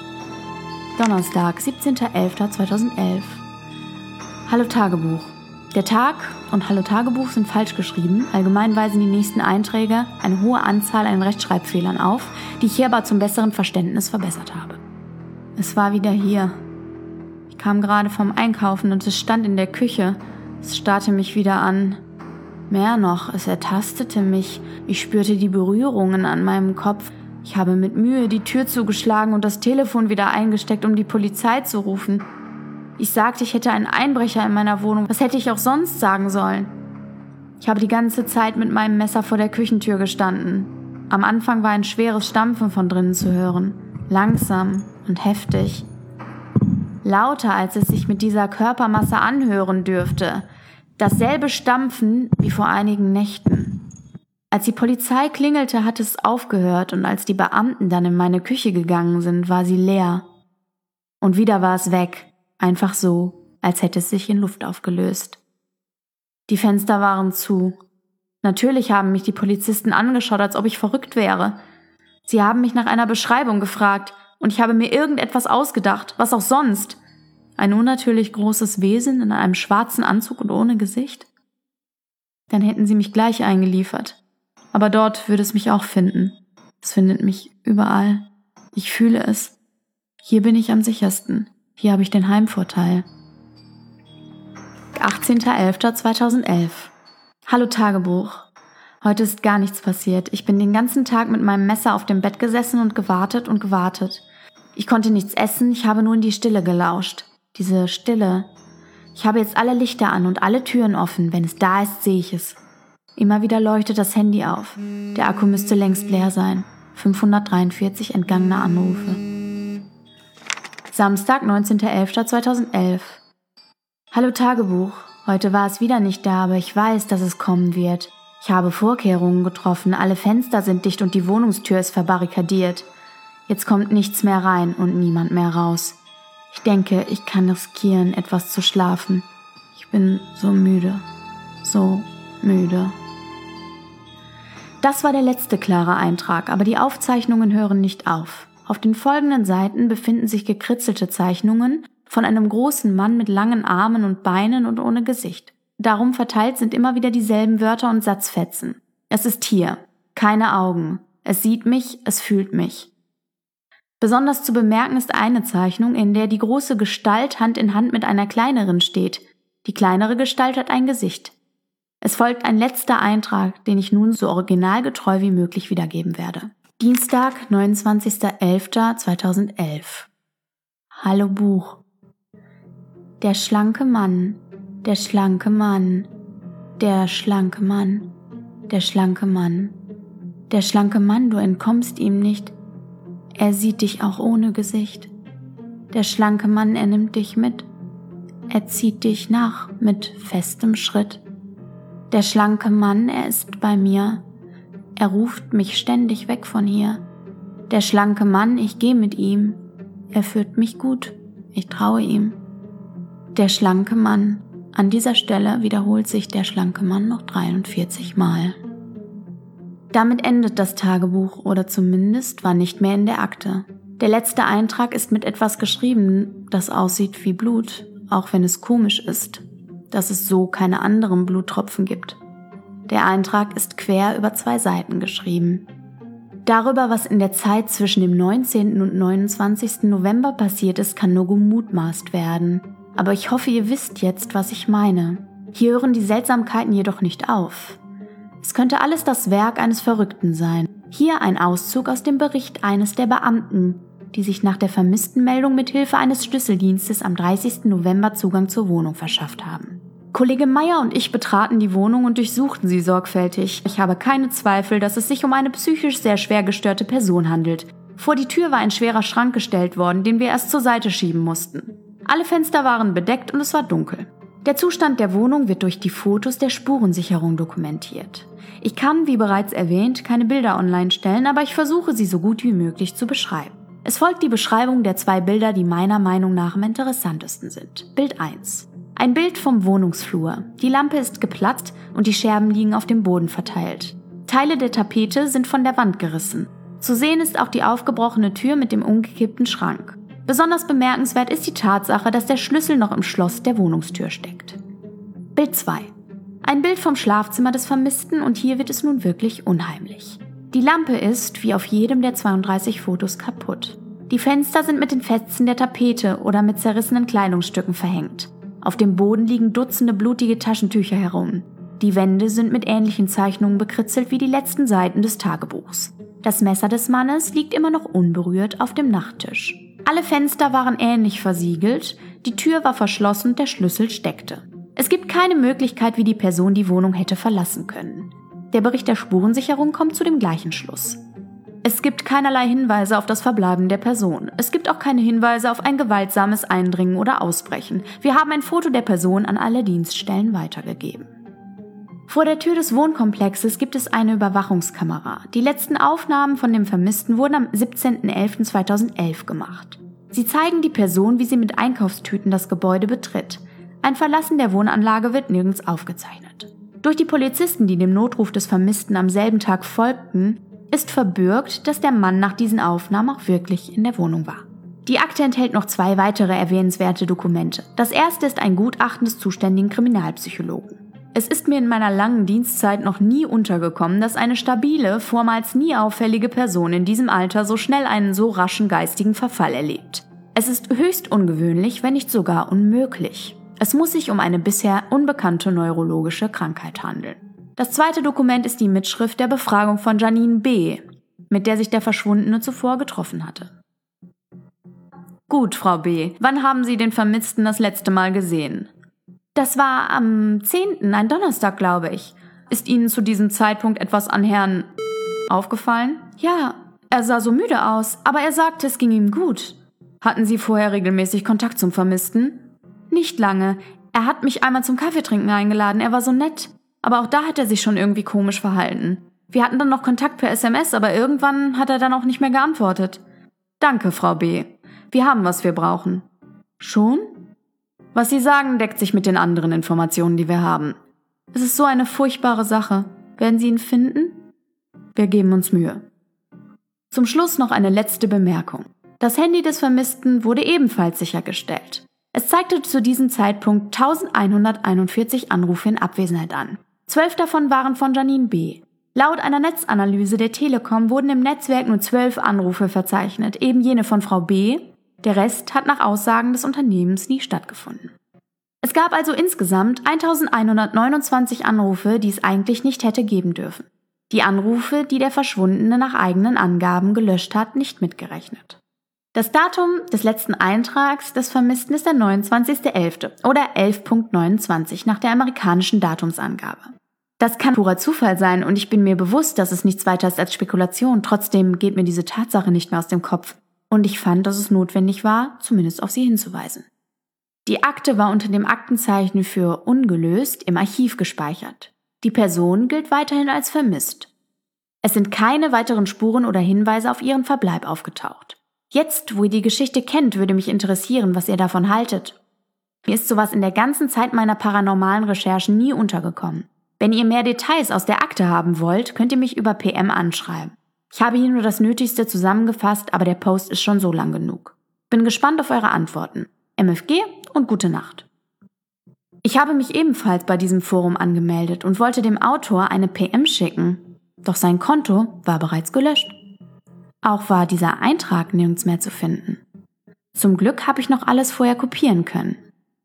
Donnerstag, 17.11.2011. Hallo Tagebuch. Der Tag und Hallo Tagebuch sind falsch geschrieben. Allgemein weisen die nächsten Einträge eine hohe Anzahl an Rechtschreibfehlern auf, die ich hier aber zum besseren Verständnis verbessert habe. Es war wieder hier. Ich kam gerade vom Einkaufen und es stand in der Küche. Es starrte mich wieder an. Mehr noch, es ertastete mich. Ich spürte die Berührungen an meinem Kopf. Ich habe mit Mühe die Tür zugeschlagen und das Telefon wieder eingesteckt, um die Polizei zu rufen. Ich sagte, ich hätte einen Einbrecher in meiner Wohnung. Was hätte ich auch sonst sagen sollen? Ich habe die ganze Zeit mit meinem Messer vor der Küchentür gestanden. Am Anfang war ein schweres Stampfen von drinnen zu hören. Langsam und heftig. Lauter, als es sich mit dieser Körpermasse anhören dürfte. Dasselbe Stampfen wie vor einigen Nächten. Als die Polizei klingelte, hat es aufgehört und als die Beamten dann in meine Küche gegangen sind, war sie leer. Und wieder war es weg. Einfach so, als hätte es sich in Luft aufgelöst. Die Fenster waren zu. Natürlich haben mich die Polizisten angeschaut, als ob ich verrückt wäre. Sie haben mich nach einer Beschreibung gefragt und ich habe mir irgendetwas ausgedacht, was auch sonst. Ein unnatürlich großes Wesen in einem schwarzen Anzug und ohne Gesicht? Dann hätten sie mich gleich eingeliefert. Aber dort würde es mich auch finden. Es findet mich überall. Ich fühle es. Hier bin ich am sichersten. Hier habe ich den Heimvorteil. 18.11.2011. Hallo Tagebuch. Heute ist gar nichts passiert. Ich bin den ganzen Tag mit meinem Messer auf dem Bett gesessen und gewartet und gewartet. Ich konnte nichts essen, ich habe nur in die Stille gelauscht. Diese Stille. Ich habe jetzt alle Lichter an und alle Türen offen. Wenn es da ist, sehe ich es. Immer wieder leuchtet das Handy auf. Der Akku müsste längst leer sein. 543 entgangene Anrufe. Samstag, 19.11.2011. Hallo Tagebuch. Heute war es wieder nicht da, aber ich weiß, dass es kommen wird. Ich habe Vorkehrungen getroffen, alle Fenster sind dicht und die Wohnungstür ist verbarrikadiert. Jetzt kommt nichts mehr rein und niemand mehr raus. Ich denke, ich kann riskieren, etwas zu schlafen. Ich bin so müde. So müde. Das war der letzte klare Eintrag, aber die Aufzeichnungen hören nicht auf. Auf den folgenden Seiten befinden sich gekritzelte Zeichnungen von einem großen Mann mit langen Armen und Beinen und ohne Gesicht. Darum verteilt sind immer wieder dieselben Wörter und Satzfetzen. Es ist hier. Keine Augen. Es sieht mich, es fühlt mich. Besonders zu bemerken ist eine Zeichnung, in der die große Gestalt Hand in Hand mit einer kleineren steht. Die kleinere Gestalt hat ein Gesicht. Es folgt ein letzter Eintrag, den ich nun so originalgetreu wie möglich wiedergeben werde. Dienstag, 29.11.2011. Hallo Buch. Der schlanke Mann, der schlanke Mann, der schlanke Mann, der schlanke Mann, der schlanke Mann, du entkommst ihm nicht. Er sieht dich auch ohne Gesicht. Der schlanke Mann, er nimmt dich mit. Er zieht dich nach mit festem Schritt. Der schlanke Mann, er ist bei mir. Er ruft mich ständig weg von hier. Der schlanke Mann, ich gehe mit ihm. Er führt mich gut. Ich traue ihm. Der schlanke Mann. An dieser Stelle wiederholt sich der schlanke Mann noch 43 Mal. Damit endet das Tagebuch oder zumindest war nicht mehr in der Akte. Der letzte Eintrag ist mit etwas geschrieben, das aussieht wie Blut, auch wenn es komisch ist, dass es so keine anderen Bluttropfen gibt. Der Eintrag ist quer über 2 Seiten geschrieben. Darüber, was in der Zeit zwischen dem 19. und 29. November passiert ist, kann nur gemutmaßt werden. Aber ich hoffe, ihr wisst jetzt, was ich meine. Hier hören die Seltsamkeiten jedoch nicht auf. Es könnte alles das Werk eines Verrückten sein. Hier ein Auszug aus dem Bericht eines der Beamten, die sich nach der Vermisstenmeldung mit Hilfe eines Schlüsseldienstes am 30. November Zugang zur Wohnung verschafft haben. Kollege Meier und ich betraten die Wohnung und durchsuchten sie sorgfältig. Ich habe keine Zweifel, dass es sich um eine psychisch sehr schwer gestörte Person handelt. Vor die Tür war ein schwerer Schrank gestellt worden, den wir erst zur Seite schieben mussten. Alle Fenster waren bedeckt und es war dunkel. Der Zustand der Wohnung wird durch die Fotos der Spurensicherung dokumentiert. Ich kann, wie bereits erwähnt, keine Bilder online stellen, aber ich versuche sie so gut wie möglich zu beschreiben. Es folgt die Beschreibung der 2 Bilder, die meiner Meinung nach am interessantesten sind. Bild 1. Ein Bild vom Wohnungsflur. Die Lampe ist geplatzt und die Scherben liegen auf dem Boden verteilt. Teile der Tapete sind von der Wand gerissen. Zu sehen ist auch die aufgebrochene Tür mit dem umgekippten Schrank. Besonders bemerkenswert ist die Tatsache, dass der Schlüssel noch im Schloss der Wohnungstür steckt. Bild 2. Ein Bild vom Schlafzimmer des Vermissten und hier wird es nun wirklich unheimlich. Die Lampe ist, wie auf jedem der 32 Fotos, kaputt. Die Fenster sind mit den Fetzen der Tapete oder mit zerrissenen Kleidungsstücken verhängt. Auf dem Boden liegen Dutzende blutige Taschentücher herum. Die Wände sind mit ähnlichen Zeichnungen bekritzelt wie die letzten Seiten des Tagebuchs. Das Messer des Mannes liegt immer noch unberührt auf dem Nachttisch. Alle Fenster waren ähnlich versiegelt, die Tür war verschlossen und der Schlüssel steckte. Es gibt keine Möglichkeit, wie die Person die Wohnung hätte verlassen können. Der Bericht der Spurensicherung kommt zu dem gleichen Schluss. Es gibt keinerlei Hinweise auf das Verbleiben der Person. Es gibt auch keine Hinweise auf ein gewaltsames Eindringen oder Ausbrechen. Wir haben ein Foto der Person an alle Dienststellen weitergegeben. Vor der Tür des Wohnkomplexes gibt es eine Überwachungskamera. Die letzten Aufnahmen von dem Vermissten wurden am 17.11.2011 gemacht. Sie zeigen die Person, wie sie mit Einkaufstüten das Gebäude betritt. Ein Verlassen der Wohnanlage wird nirgends aufgezeichnet. Durch die Polizisten, die dem Notruf des Vermissten am selben Tag folgten, ist verbürgt, dass der Mann nach diesen Aufnahmen auch wirklich in der Wohnung war. Die Akte enthält noch 2 weitere erwähnenswerte Dokumente. Das erste ist ein Gutachten des zuständigen Kriminalpsychologen. Es ist mir in meiner langen Dienstzeit noch nie untergekommen, dass eine stabile, vormals nie auffällige Person in diesem Alter so schnell einen so raschen geistigen Verfall erlebt. Es ist höchst ungewöhnlich, wenn nicht sogar unmöglich. Es muss sich um eine bisher unbekannte neurologische Krankheit handeln. Das zweite Dokument ist die Mitschrift der Befragung von Janine B., mit der sich der Verschwundene zuvor getroffen hatte. Gut, Frau B., wann haben Sie den Vermissten das letzte Mal gesehen? Das war am 10., ein Donnerstag, glaube ich. Ist Ihnen zu diesem Zeitpunkt etwas an Herrn aufgefallen? Ja, er sah so müde aus, aber er sagte, es ging ihm gut. Hatten Sie vorher regelmäßig Kontakt zum Vermissten? Nicht lange. Er hat mich einmal zum Kaffeetrinken eingeladen, er war so nett. Aber auch da hat er sich schon irgendwie komisch verhalten. Wir hatten dann noch Kontakt per SMS, aber irgendwann hat er dann auch nicht mehr geantwortet. Danke, Frau B. Wir haben, was wir brauchen. Schon? Was Sie sagen, deckt sich mit den anderen Informationen, die wir haben. Es ist so eine furchtbare Sache. Werden Sie ihn finden? Wir geben uns Mühe. Zum Schluss noch eine letzte Bemerkung. Das Handy des Vermissten wurde ebenfalls sichergestellt. Es zeigte zu diesem Zeitpunkt 1141 Anrufe in Abwesenheit an. 12 davon waren von Janine B. Laut einer Netzanalyse der Telekom wurden im Netzwerk nur 12 Anrufe verzeichnet, eben jene von Frau B. Der Rest hat nach Aussagen des Unternehmens nie stattgefunden. Es gab also insgesamt 1129 Anrufe, die es eigentlich nicht hätte geben dürfen. Die Anrufe, die der Verschwundene nach eigenen Angaben gelöscht hat, nicht mitgerechnet. Das Datum des letzten Eintrags des Vermissten ist der 29.11. oder 11.29 nach der amerikanischen Datumsangabe. Das kann purer Zufall sein und ich bin mir bewusst, dass es nichts weiter ist als Spekulation. Trotzdem geht mir diese Tatsache nicht mehr aus dem Kopf. Und ich fand, dass es notwendig war, zumindest auf sie hinzuweisen. Die Akte war unter dem Aktenzeichen für ungelöst im Archiv gespeichert. Die Person gilt weiterhin als vermisst. Es sind keine weiteren Spuren oder Hinweise auf ihren Verbleib aufgetaucht. Jetzt, wo ihr die Geschichte kennt, würde mich interessieren, was ihr davon haltet. Mir ist sowas in der ganzen Zeit meiner paranormalen Recherchen nie untergekommen. Wenn ihr mehr Details aus der Akte haben wollt, könnt ihr mich über PM anschreiben. Ich habe hier nur das Nötigste zusammengefasst, aber der Post ist schon so lang genug. Bin gespannt auf eure Antworten. MFG und gute Nacht. Ich habe mich ebenfalls bei diesem Forum angemeldet und wollte dem Autor eine PM schicken. Doch sein Konto war bereits gelöscht. Auch war dieser Eintrag nirgends mehr zu finden. Zum Glück habe ich noch alles vorher kopieren können.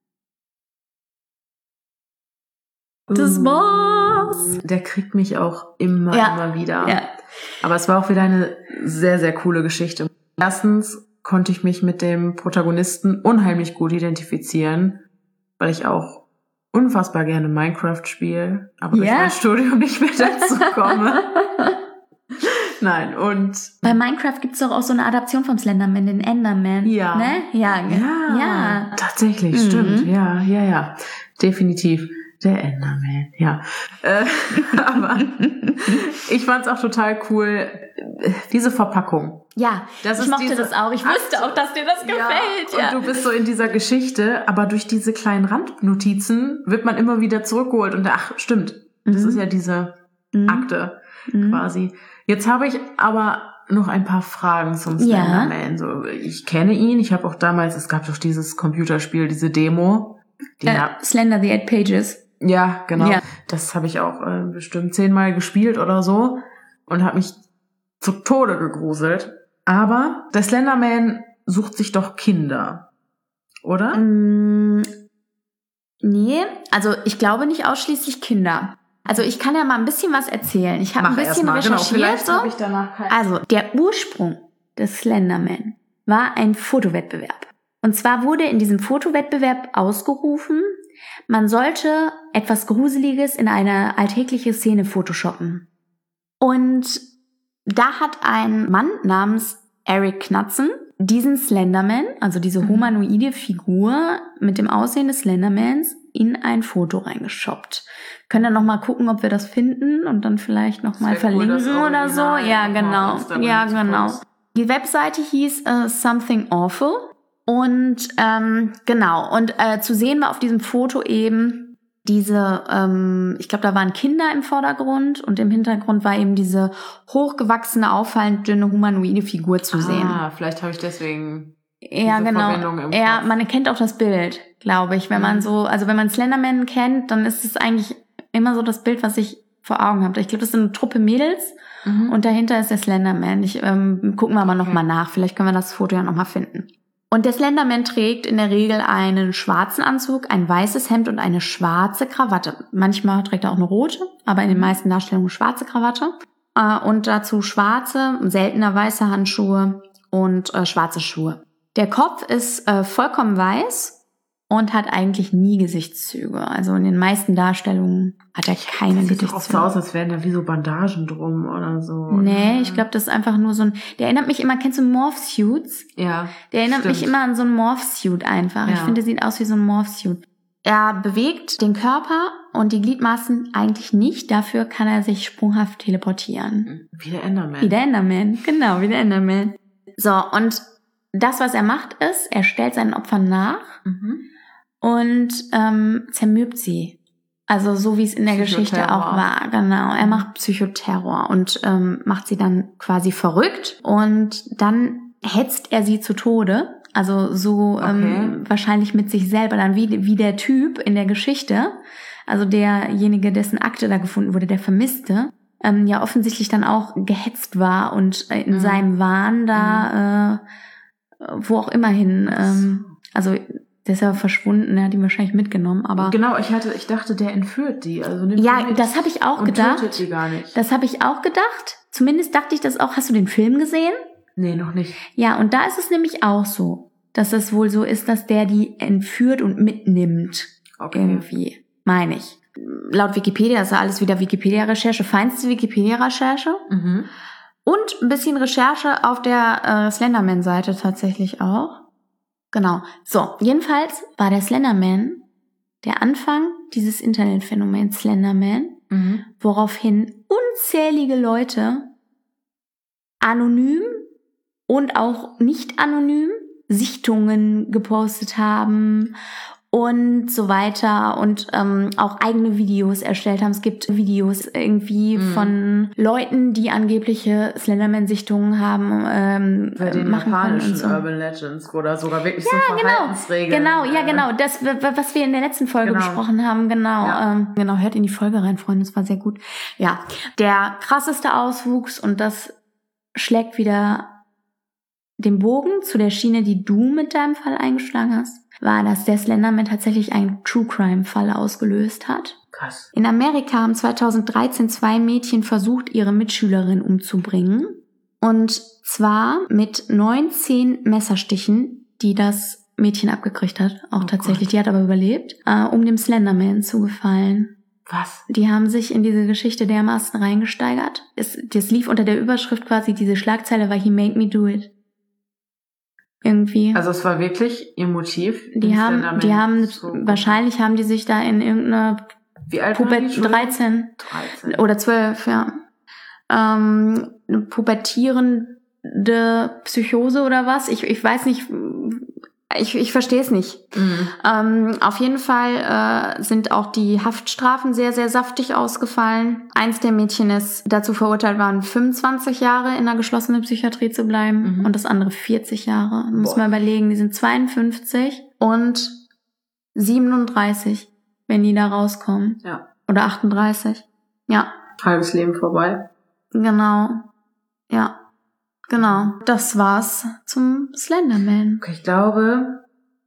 Das war's. Der kriegt mich auch immer wieder. Ja. Aber es war auch wieder eine sehr, sehr coole Geschichte. Erstens konnte ich mich mit dem Protagonisten unheimlich gut identifizieren, weil ich auch unfassbar gerne Minecraft spiele, aber durch mein Studium nicht mehr dazu komme. Nein, und bei Minecraft gibt's doch auch so eine Adaption vom Slenderman, den Enderman. Ja. Ne? Ja. Tatsächlich, stimmt. Ja. Definitiv. Der Enderman, ja. Aber ich fand's auch total cool, diese Verpackung. Ja, ich mochte das auch. Ich wusste auch, dass dir das gefällt. Ja. Und du bist so in dieser Geschichte, aber durch diese kleinen Randnotizen wird man immer wieder zurückgeholt. Und stimmt, das ist ja diese Akte quasi. Jetzt habe ich aber noch ein paar Fragen zum Slenderman. So, ich kenne ihn, ich habe auch damals, es gab doch dieses Computerspiel, diese Demo. Slender the 8 Pages. Ja, genau. Ja. Das habe ich auch bestimmt 10-mal gespielt oder so und habe mich zu Tode gegruselt. Aber der Slenderman sucht sich doch Kinder, oder? Nee, also ich glaube nicht ausschließlich Kinder. Also ich kann ja mal ein bisschen was erzählen. Ich habe ein bisschen recherchiert. Genau, vielleicht habe ich danach Also der Ursprung des Slenderman war ein Fotowettbewerb. Und zwar wurde in diesem Fotowettbewerb ausgerufen, man sollte etwas Gruseliges in eine alltägliche Szene photoshoppen. Und da hat ein Mann namens Eric Knudsen diesen Slenderman, also diese humanoide Figur mit dem Aussehen des Slendermans, in ein Foto reingeshoppt. Können dann noch mal gucken, ob wir das finden und dann vielleicht noch mal verlinken oder so. Ja, genau. Ja, genau. Die Webseite hieß Something Awful. Und genau, und zu sehen war auf diesem Foto eben diese, ich glaube, da waren Kinder im Vordergrund und im Hintergrund war eben diese hochgewachsene, auffallend dünne humanoide Figur zu sehen. Ah, vielleicht habe ich deswegen ja, genau. Verbindung im Ja, Kopf. Man erkennt auch das Bild, glaube ich. Wenn man so, also wenn man Slenderman kennt, dann ist es eigentlich immer so das Bild, was ich vor Augen habe. Ich glaube, das ist eine Truppe Mädels und dahinter ist der Slenderman. Gucken wir aber noch mal nach. Vielleicht können wir das Foto ja noch mal finden. Und der Slenderman trägt in der Regel einen schwarzen Anzug, ein weißes Hemd und eine schwarze Krawatte. Manchmal trägt er auch eine rote, aber in den meisten Darstellungen schwarze Krawatte. Und dazu schwarze, seltener weiße Handschuhe und schwarze Schuhe. Der Kopf ist vollkommen weiß und hat eigentlich nie Gesichtszüge. Also in den meisten Darstellungen hat er keine Gesichtszüge. Sieht doch oft so aus, als wären da wie so Bandagen drum oder so. Nee, ich glaube, das ist einfach nur so ein... Der erinnert mich immer, kennst du Morph-Suits? Ja, Der erinnert mich immer an so ein Morph-Suit einfach. Ja. Ich finde, der sieht aus wie so ein Morph-Suit. Er bewegt den Körper und die Gliedmaßen eigentlich nicht. Dafür kann er sich sprunghaft teleportieren. Wie der Enderman. Wie der Enderman, genau, wie der Enderman. So, und das, was er macht, ist, er stellt seinen Opfern nach und zermürbt sie. Also so wie es in der Geschichte auch war. Genau, er macht Psychoterror und macht sie dann quasi verrückt und dann hetzt er sie zu Tode. Also so wahrscheinlich mit sich selber dann wie der Typ in der Geschichte. Also derjenige, dessen Akte da gefunden wurde, der Vermisste, ja offensichtlich dann auch gehetzt war und in seinem Wahn da wo auch immer hin, also der ist ja verschwunden, er hat ihn wahrscheinlich mitgenommen, aber... Genau, ich dachte, der entführt die. Also nimmt ja, die mit das habe ich auch und gedacht. tötet die gar nicht. Das habe ich auch gedacht. Zumindest dachte ich das auch. Hast du den Film gesehen? Nee, noch nicht. Ja, und da ist es nämlich auch so, dass es wohl so ist, dass der die entführt und mitnimmt. Okay. Irgendwie, meine ich. Laut Wikipedia ist ja alles wieder Wikipedia-Recherche, feinste Wikipedia-Recherche. Und ein bisschen Recherche auf der Slenderman-Seite tatsächlich auch. Genau. So, jedenfalls war der Slenderman der Anfang dieses Internetphänomens Slenderman, woraufhin unzählige Leute anonym und auch nicht anonym Sichtungen gepostet haben und so weiter und auch eigene Videos erstellt haben. Es gibt Videos irgendwie von Leuten, die angebliche Slenderman-Sichtungen haben bei den machen japanischen so. Urban Legends, wo da sogar wirklich so Verhaltensregeln... Genau. Das, was wir in der letzten Folge besprochen haben, genau, hört in die Folge rein, Freunde, das war sehr gut. Ja, der krasseste Auswuchs und das schlägt wieder den Bogen zu der Schiene, die du mit deinem Fall eingeschlagen hast, war, dass der Slenderman tatsächlich einen True-Crime-Fall ausgelöst hat. Krass. In Amerika haben 2013 2 Mädchen versucht, ihre Mitschülerin umzubringen. Und zwar mit 19 Messerstichen, die das Mädchen abgekriegt hat. Auch tatsächlich, Gott. Die hat aber überlebt, um dem Slenderman zu gefallen. Was? Die haben sich in diese Geschichte dermaßen reingesteigert. Das lief unter der Überschrift quasi, diese Schlagzeile war He made me do it. Irgendwie. Also es war wirklich ihr Motiv. Wahrscheinlich haben die sich da in irgendeine Wie alt waren die schon? 13 oder 12, ja. Eine pubertierende Psychose oder was? Ich weiß nicht, ich verstehe es nicht. Auf jeden Fall sind auch die Haftstrafen sehr, sehr saftig ausgefallen. Eins der Mädchen ist dazu verurteilt worden, 25 Jahre in einer geschlossenen Psychiatrie zu bleiben und das andere 40 Jahre. Muss man überlegen, die sind 52 und 37. wenn die da rauskommen. Ja. Oder 38. Ja. Halbes Leben vorbei. Genau. Ja. Genau. Das war's zum Slenderman. Okay, ich glaube...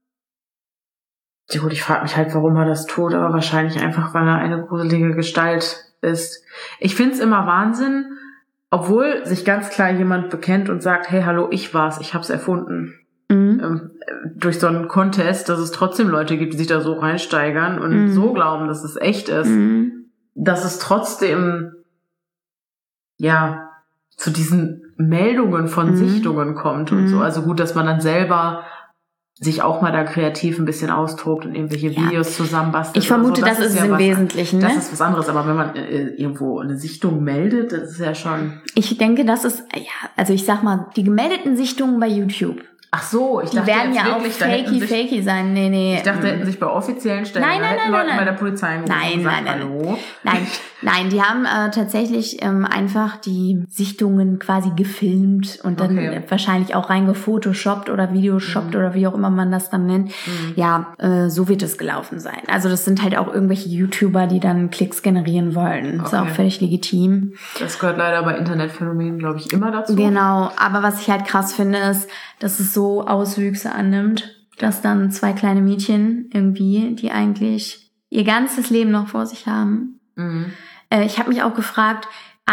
Ja gut, ich frage mich halt, warum er das tut, aber wahrscheinlich einfach, weil er eine gruselige Gestalt ist. Ich find's immer Wahnsinn, obwohl sich ganz klar jemand bekennt und sagt, hey, hallo, ich war's, ich hab's erfunden. Durch so einen Contest, dass es trotzdem Leute gibt, die sich da so reinsteigern und so glauben, dass es echt ist. Dass es trotzdem, ja, zu diesen Meldungen von Sichtungen kommt und so. Also gut, dass man dann selber sich auch mal da kreativ ein bisschen austobt und irgendwelche Videos zusammenbastelt. Ich vermute, so. das ist es im Wesentlichen. Ne? Das ist was anderes, aber wenn man irgendwo eine Sichtung meldet, das ist ja schon... Ich denke, das ist, ja, also ich sag mal, die gemeldeten Sichtungen bei YouTube. Ach so, ich dachte die werden jetzt ja wirklich, auch fakey sein. Nee. Ich dachte, hätten sich bei offiziellen Stellen Leuten bei der Polizei angerufen und gesagt, hallo. Nein, die haben tatsächlich einfach die Sichtungen quasi gefilmt und dann wahrscheinlich auch reingefotoshoppt oder videoshoppt oder wie auch immer man das dann nennt. Ja, so wird es gelaufen sein. Also das sind halt auch irgendwelche YouTuber, die dann Klicks generieren wollen. Okay. Ist auch völlig legitim. Das gehört leider bei Internetphänomenen, glaube ich, immer dazu. Genau, aber was ich halt krass finde, ist, dass es so Auswüchse annimmt, dass dann 2 kleine Mädchen irgendwie, die eigentlich ihr ganzes Leben noch vor sich haben. Ich habe mich auch gefragt,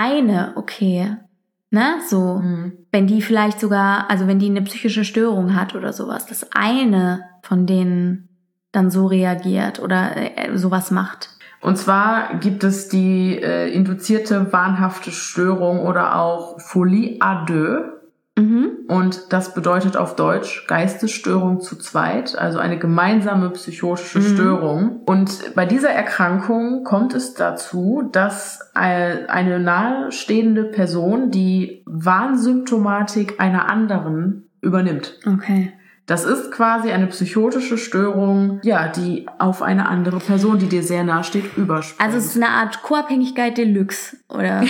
wenn die vielleicht sogar, also wenn die eine psychische Störung hat oder sowas, dass eine von denen dann so reagiert oder sowas macht. Und zwar gibt es die induzierte wahnhafte Störung oder auch Folie à deux. Und das bedeutet auf Deutsch Geistesstörung zu zweit, also eine gemeinsame psychotische Störung. Und bei dieser Erkrankung kommt es dazu, dass eine nahestehende Person die Warnsymptomatik einer anderen übernimmt. Okay. Das ist quasi eine psychotische Störung, ja, die auf eine andere Person, die dir sehr nahe steht, überspringt. Also es ist eine Art Co-Abhängigkeit Deluxe, oder...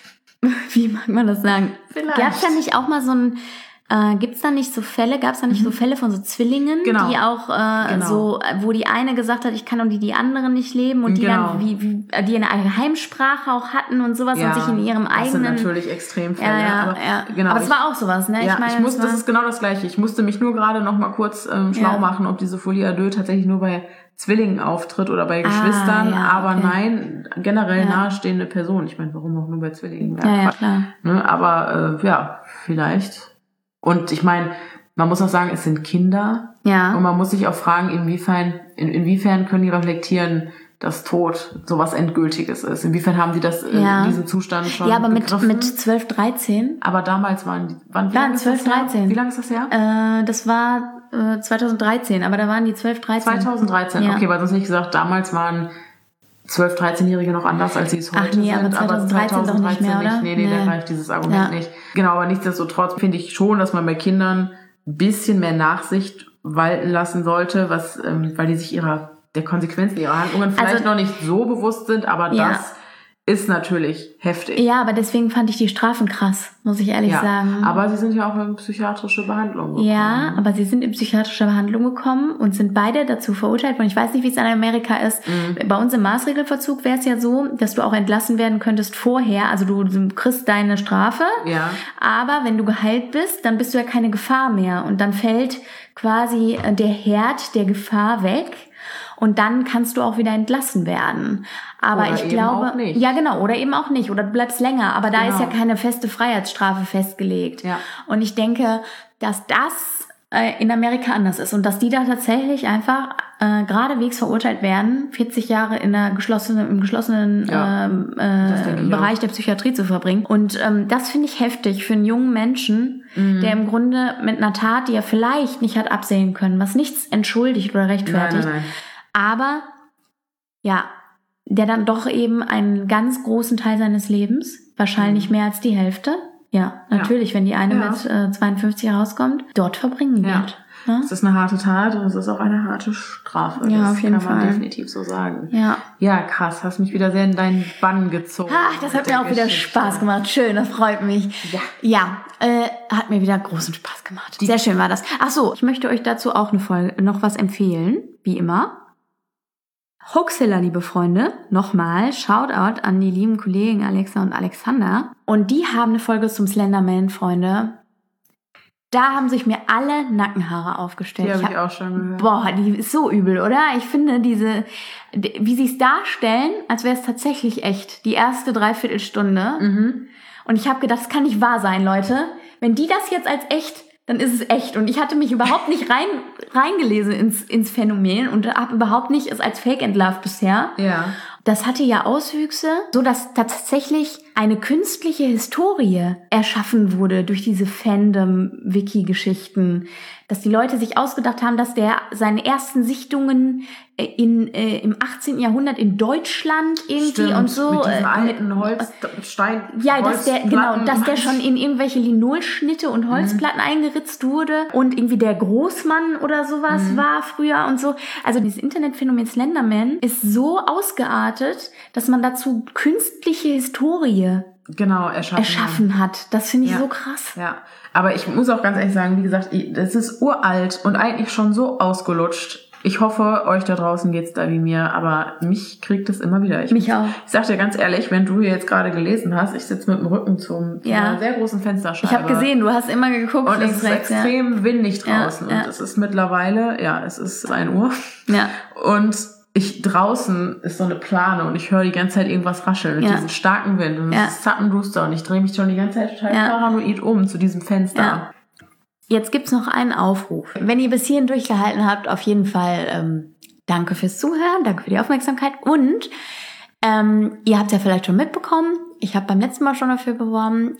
Wie mag man das sagen? Vielleicht. Gab's da nicht auch mal so ein, gab's da nicht so Fälle von so Zwillingen, die auch so, wo die eine gesagt hat, ich kann und die anderen nicht leben und die dann die eine Geheimsprache auch hatten und sowas und sich in ihrem eigenen... Das sind natürlich Extremfälle. Aber es war auch sowas, ne? Ja, das ist genau das Gleiche. Ich musste mich nur gerade noch mal kurz schlau machen, ob diese Folie à deux tatsächlich nur bei Zwillingen auftritt oder bei Geschwistern, aber nein, generell nahestehende Personen. Ich meine, warum auch nur bei Zwillingen? Ja, klar. Ne, aber vielleicht. Und ich meine, man muss auch sagen, es sind Kinder. Ja. Und man muss sich auch fragen, inwiefern können die reflektieren, dass Tod sowas Endgültiges ist. Inwiefern haben die das in diesem Zustand schon Ja, aber begriffen? mit 12, 13. Aber damals waren 12, 13. Wie lange ist das her? Das war 2013, aber da waren die 12, 13. 2013, okay, weil sonst nicht gesagt, damals waren 12-, 13-Jährige noch anders, als sie es heute sind. Aber 2013 doch nicht mehr, oder? Nee, da greift dieses Argument nicht. Genau, aber nichtsdestotrotz finde ich schon, dass man bei Kindern ein bisschen mehr Nachsicht walten lassen sollte, weil die sich der Konsequenzen ihrer Handlungen vielleicht noch nicht so bewusst sind, aber das ist natürlich heftig. Ja, aber deswegen fand ich die Strafen krass, muss ich ehrlich sagen. Aber sie sind ja auch in psychiatrische Behandlung gekommen. Ja, aber sie sind in psychiatrische Behandlung gekommen und sind beide dazu verurteilt worden. Ich weiß nicht, wie es in Amerika ist. Bei uns im Maßregelvollzug wäre es ja so, dass du auch entlassen werden könntest vorher. Also du kriegst deine Strafe, aber wenn du geheilt bist, dann bist du ja keine Gefahr mehr. Und dann fällt quasi der Herd der Gefahr weg. Und dann kannst du auch wieder entlassen werden. Aber oder ich glaube, auch nicht. Ja genau, oder eben auch nicht. Oder du bleibst länger. Aber da ist ja keine feste Freiheitsstrafe festgelegt. Ja. Und ich denke, dass das in Amerika anders ist. Und dass die da tatsächlich einfach geradewegs verurteilt werden, 40 Jahre im geschlossenen Bereich der Psychiatrie zu verbringen. Und das finde ich heftig für einen jungen Menschen, der im Grunde mit einer Tat, die er vielleicht nicht hat absehen können, was nichts entschuldigt oder rechtfertigt. Nein. Aber ja, der dann doch eben einen ganz großen Teil seines Lebens, wahrscheinlich mehr als die Hälfte, natürlich, wenn die eine mit 52 rauskommt, dort verbringen wird. Ne? Es ist eine harte Tat und es ist auch eine harte Strafe. Ja, auf jeden Fall. Kann man definitiv so sagen. Ja, krass. Hast mich wieder sehr in deinen Bann gezogen. Ach, das hat mir auch wieder Spaß gemacht. Schön, das freut mich. Ja, hat mir wieder großen Spaß gemacht. Sehr schön war das. Ach so, ich möchte euch dazu auch noch was empfehlen, wie immer. Hoaxilla, liebe Freunde, nochmal Shoutout an die lieben Kollegen Alexa und Alexander. Und die haben eine Folge zum Slenderman, Freunde. Da haben sich mir alle Nackenhaare aufgestellt. Die habe ich auch schon gehört. Boah, die ist so übel, oder? Ich finde wie sie es darstellen, als wäre es tatsächlich echt. Die erste Dreiviertelstunde. Mhm. Und ich habe gedacht, das kann nicht wahr sein, Leute. Wenn die das jetzt als echt, dann ist es echt. Und ich hatte mich überhaupt nicht reingelesen ins Phänomen und habe überhaupt nicht es als Fake entlarvt bisher. Ja. Das hatte ja Auswüchse, so dass tatsächlich eine künstliche Historie erschaffen wurde durch diese Fandom-Wiki-Geschichten. Dass die Leute sich ausgedacht haben, dass der seine ersten Sichtungen im 18. Jahrhundert in Deutschland irgendwie. Stimmt, und so. Mit diesen alten Holzstein. Ja, dass der schon in irgendwelche Linolschnitte und Holzplatten eingeritzt wurde und irgendwie der Großmann oder sowas war früher und so. Also dieses Internetphänomen Slenderman ist so ausgeartet, dass man dazu künstliche Historie erschaffen hat. Das finde ich so krass. Ja, aber ich muss auch ganz ehrlich sagen, wie gesagt, das ist uralt und eigentlich schon so ausgelutscht. Ich hoffe, euch da draußen geht's da wie mir, aber mich kriegt es immer wieder. Mich auch. Ich sag dir ganz ehrlich, wenn du jetzt gerade gelesen hast, ich sitze mit dem Rücken zu einer sehr großen Fensterscheibe. Ich habe gesehen, du hast immer geguckt. Und es ist extrem windig draußen. Und es ist mittlerweile, es ist 1 Uhr. Ja. Und draußen ist so eine Plane und ich höre die ganze Zeit irgendwas rascheln mit diesem starken Wind. Und es ist zappenduster und ich drehe mich schon die ganze Zeit total paranoid um zu diesem Fenster. Ja. Jetzt gibt's noch einen Aufruf. Wenn ihr bis hierhin durchgehalten habt, auf jeden Fall danke fürs Zuhören, danke für die Aufmerksamkeit und ihr habt ja vielleicht schon mitbekommen, ich habe beim letzten Mal schon dafür geworben,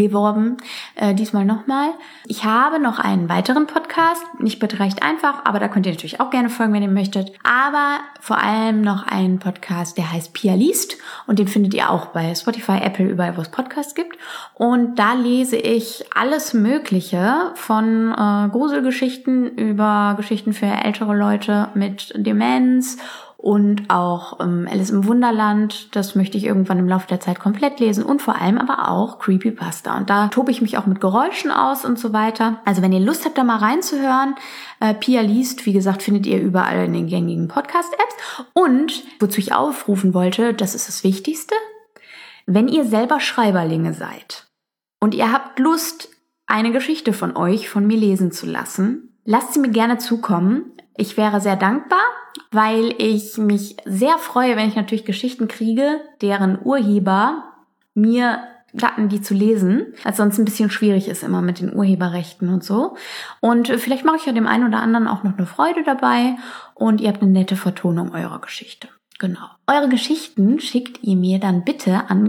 diesmal nochmal. Ich habe noch einen weiteren Podcast, nicht bitte recht einfach, aber da könnt ihr natürlich auch gerne folgen, wenn ihr möchtet. Aber vor allem noch einen Podcast, der heißt Pia liest und den findet ihr auch bei Spotify, Apple, überall wo es Podcasts gibt. Und da lese ich alles Mögliche von Gruselgeschichten über Geschichten für ältere Leute mit Demenz und auch Alice im Wunderland, das möchte ich irgendwann im Laufe der Zeit komplett lesen und vor allem aber auch Creepypasta. Und da tobe ich mich auch mit Geräuschen aus und so weiter. Also wenn ihr Lust habt, da mal reinzuhören, Pia liest, wie gesagt, findet ihr überall in den gängigen Podcast-Apps. Und wozu ich aufrufen wollte, das ist das Wichtigste, wenn ihr selber Schreiberlinge seid und ihr habt Lust, eine Geschichte von mir lesen zu lassen, lasst sie mir gerne zukommen. Ich wäre sehr dankbar, weil ich mich sehr freue, wenn ich natürlich Geschichten kriege, deren Urheber mir statten, die zu lesen, weil es sonst ein bisschen schwierig ist immer mit den Urheberrechten und so. Und vielleicht mache ich ja dem einen oder anderen auch noch eine Freude dabei und ihr habt eine nette Vertonung eurer Geschichte. Genau. Eure Geschichten schickt ihr mir dann bitte an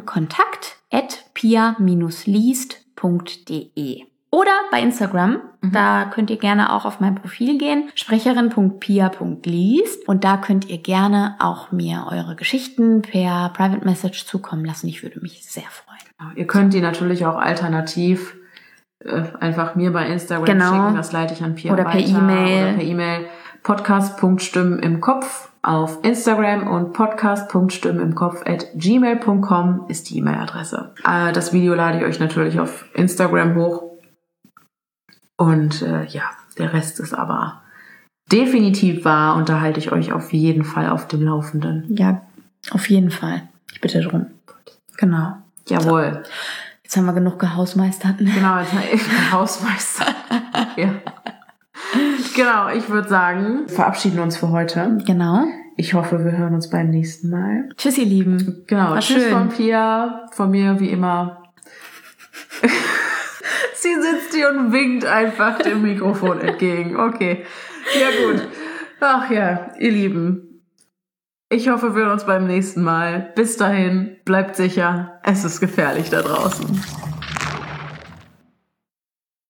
kontakt@pia-liest.de. Oder bei Instagram, da könnt ihr gerne auch auf mein Profil gehen, sprecherin.pia.liest und da könnt ihr gerne auch mir eure Geschichten per Private Message zukommen lassen. Ich würde mich sehr freuen. Ihr könnt die natürlich auch alternativ einfach mir bei Instagram schicken, das leite ich an Pia oder weiter. Oder per E-Mail. Podcast.stimmen im Kopf auf Instagram und podcast.stimmenimkopf@gmail.com ist die E-Mail-Adresse. Das Video lade ich euch natürlich auf Instagram hoch. Und der Rest ist aber definitiv wahr und da halte ich euch auf jeden Fall auf dem Laufenden. Ja, auf jeden Fall. Ich bitte drum. Genau. Jawohl. So. Jetzt haben wir genug gehausmeistert. Ne? Genau, jetzt haben wir gehausmeistert. Ja. Genau, ich würde sagen, verabschieden uns für heute. Genau. Ich hoffe, wir hören uns beim nächsten Mal. Tschüss, ihr Lieben. Genau, war tschüss schön. Von Pia, von mir wie immer. Sie sitzt hier und winkt einfach dem Mikrofon entgegen. Okay, ja gut. Ach ja, ihr Lieben. Ich hoffe, wir hören uns beim nächsten Mal. Bis dahin, bleibt sicher. Es ist gefährlich da draußen.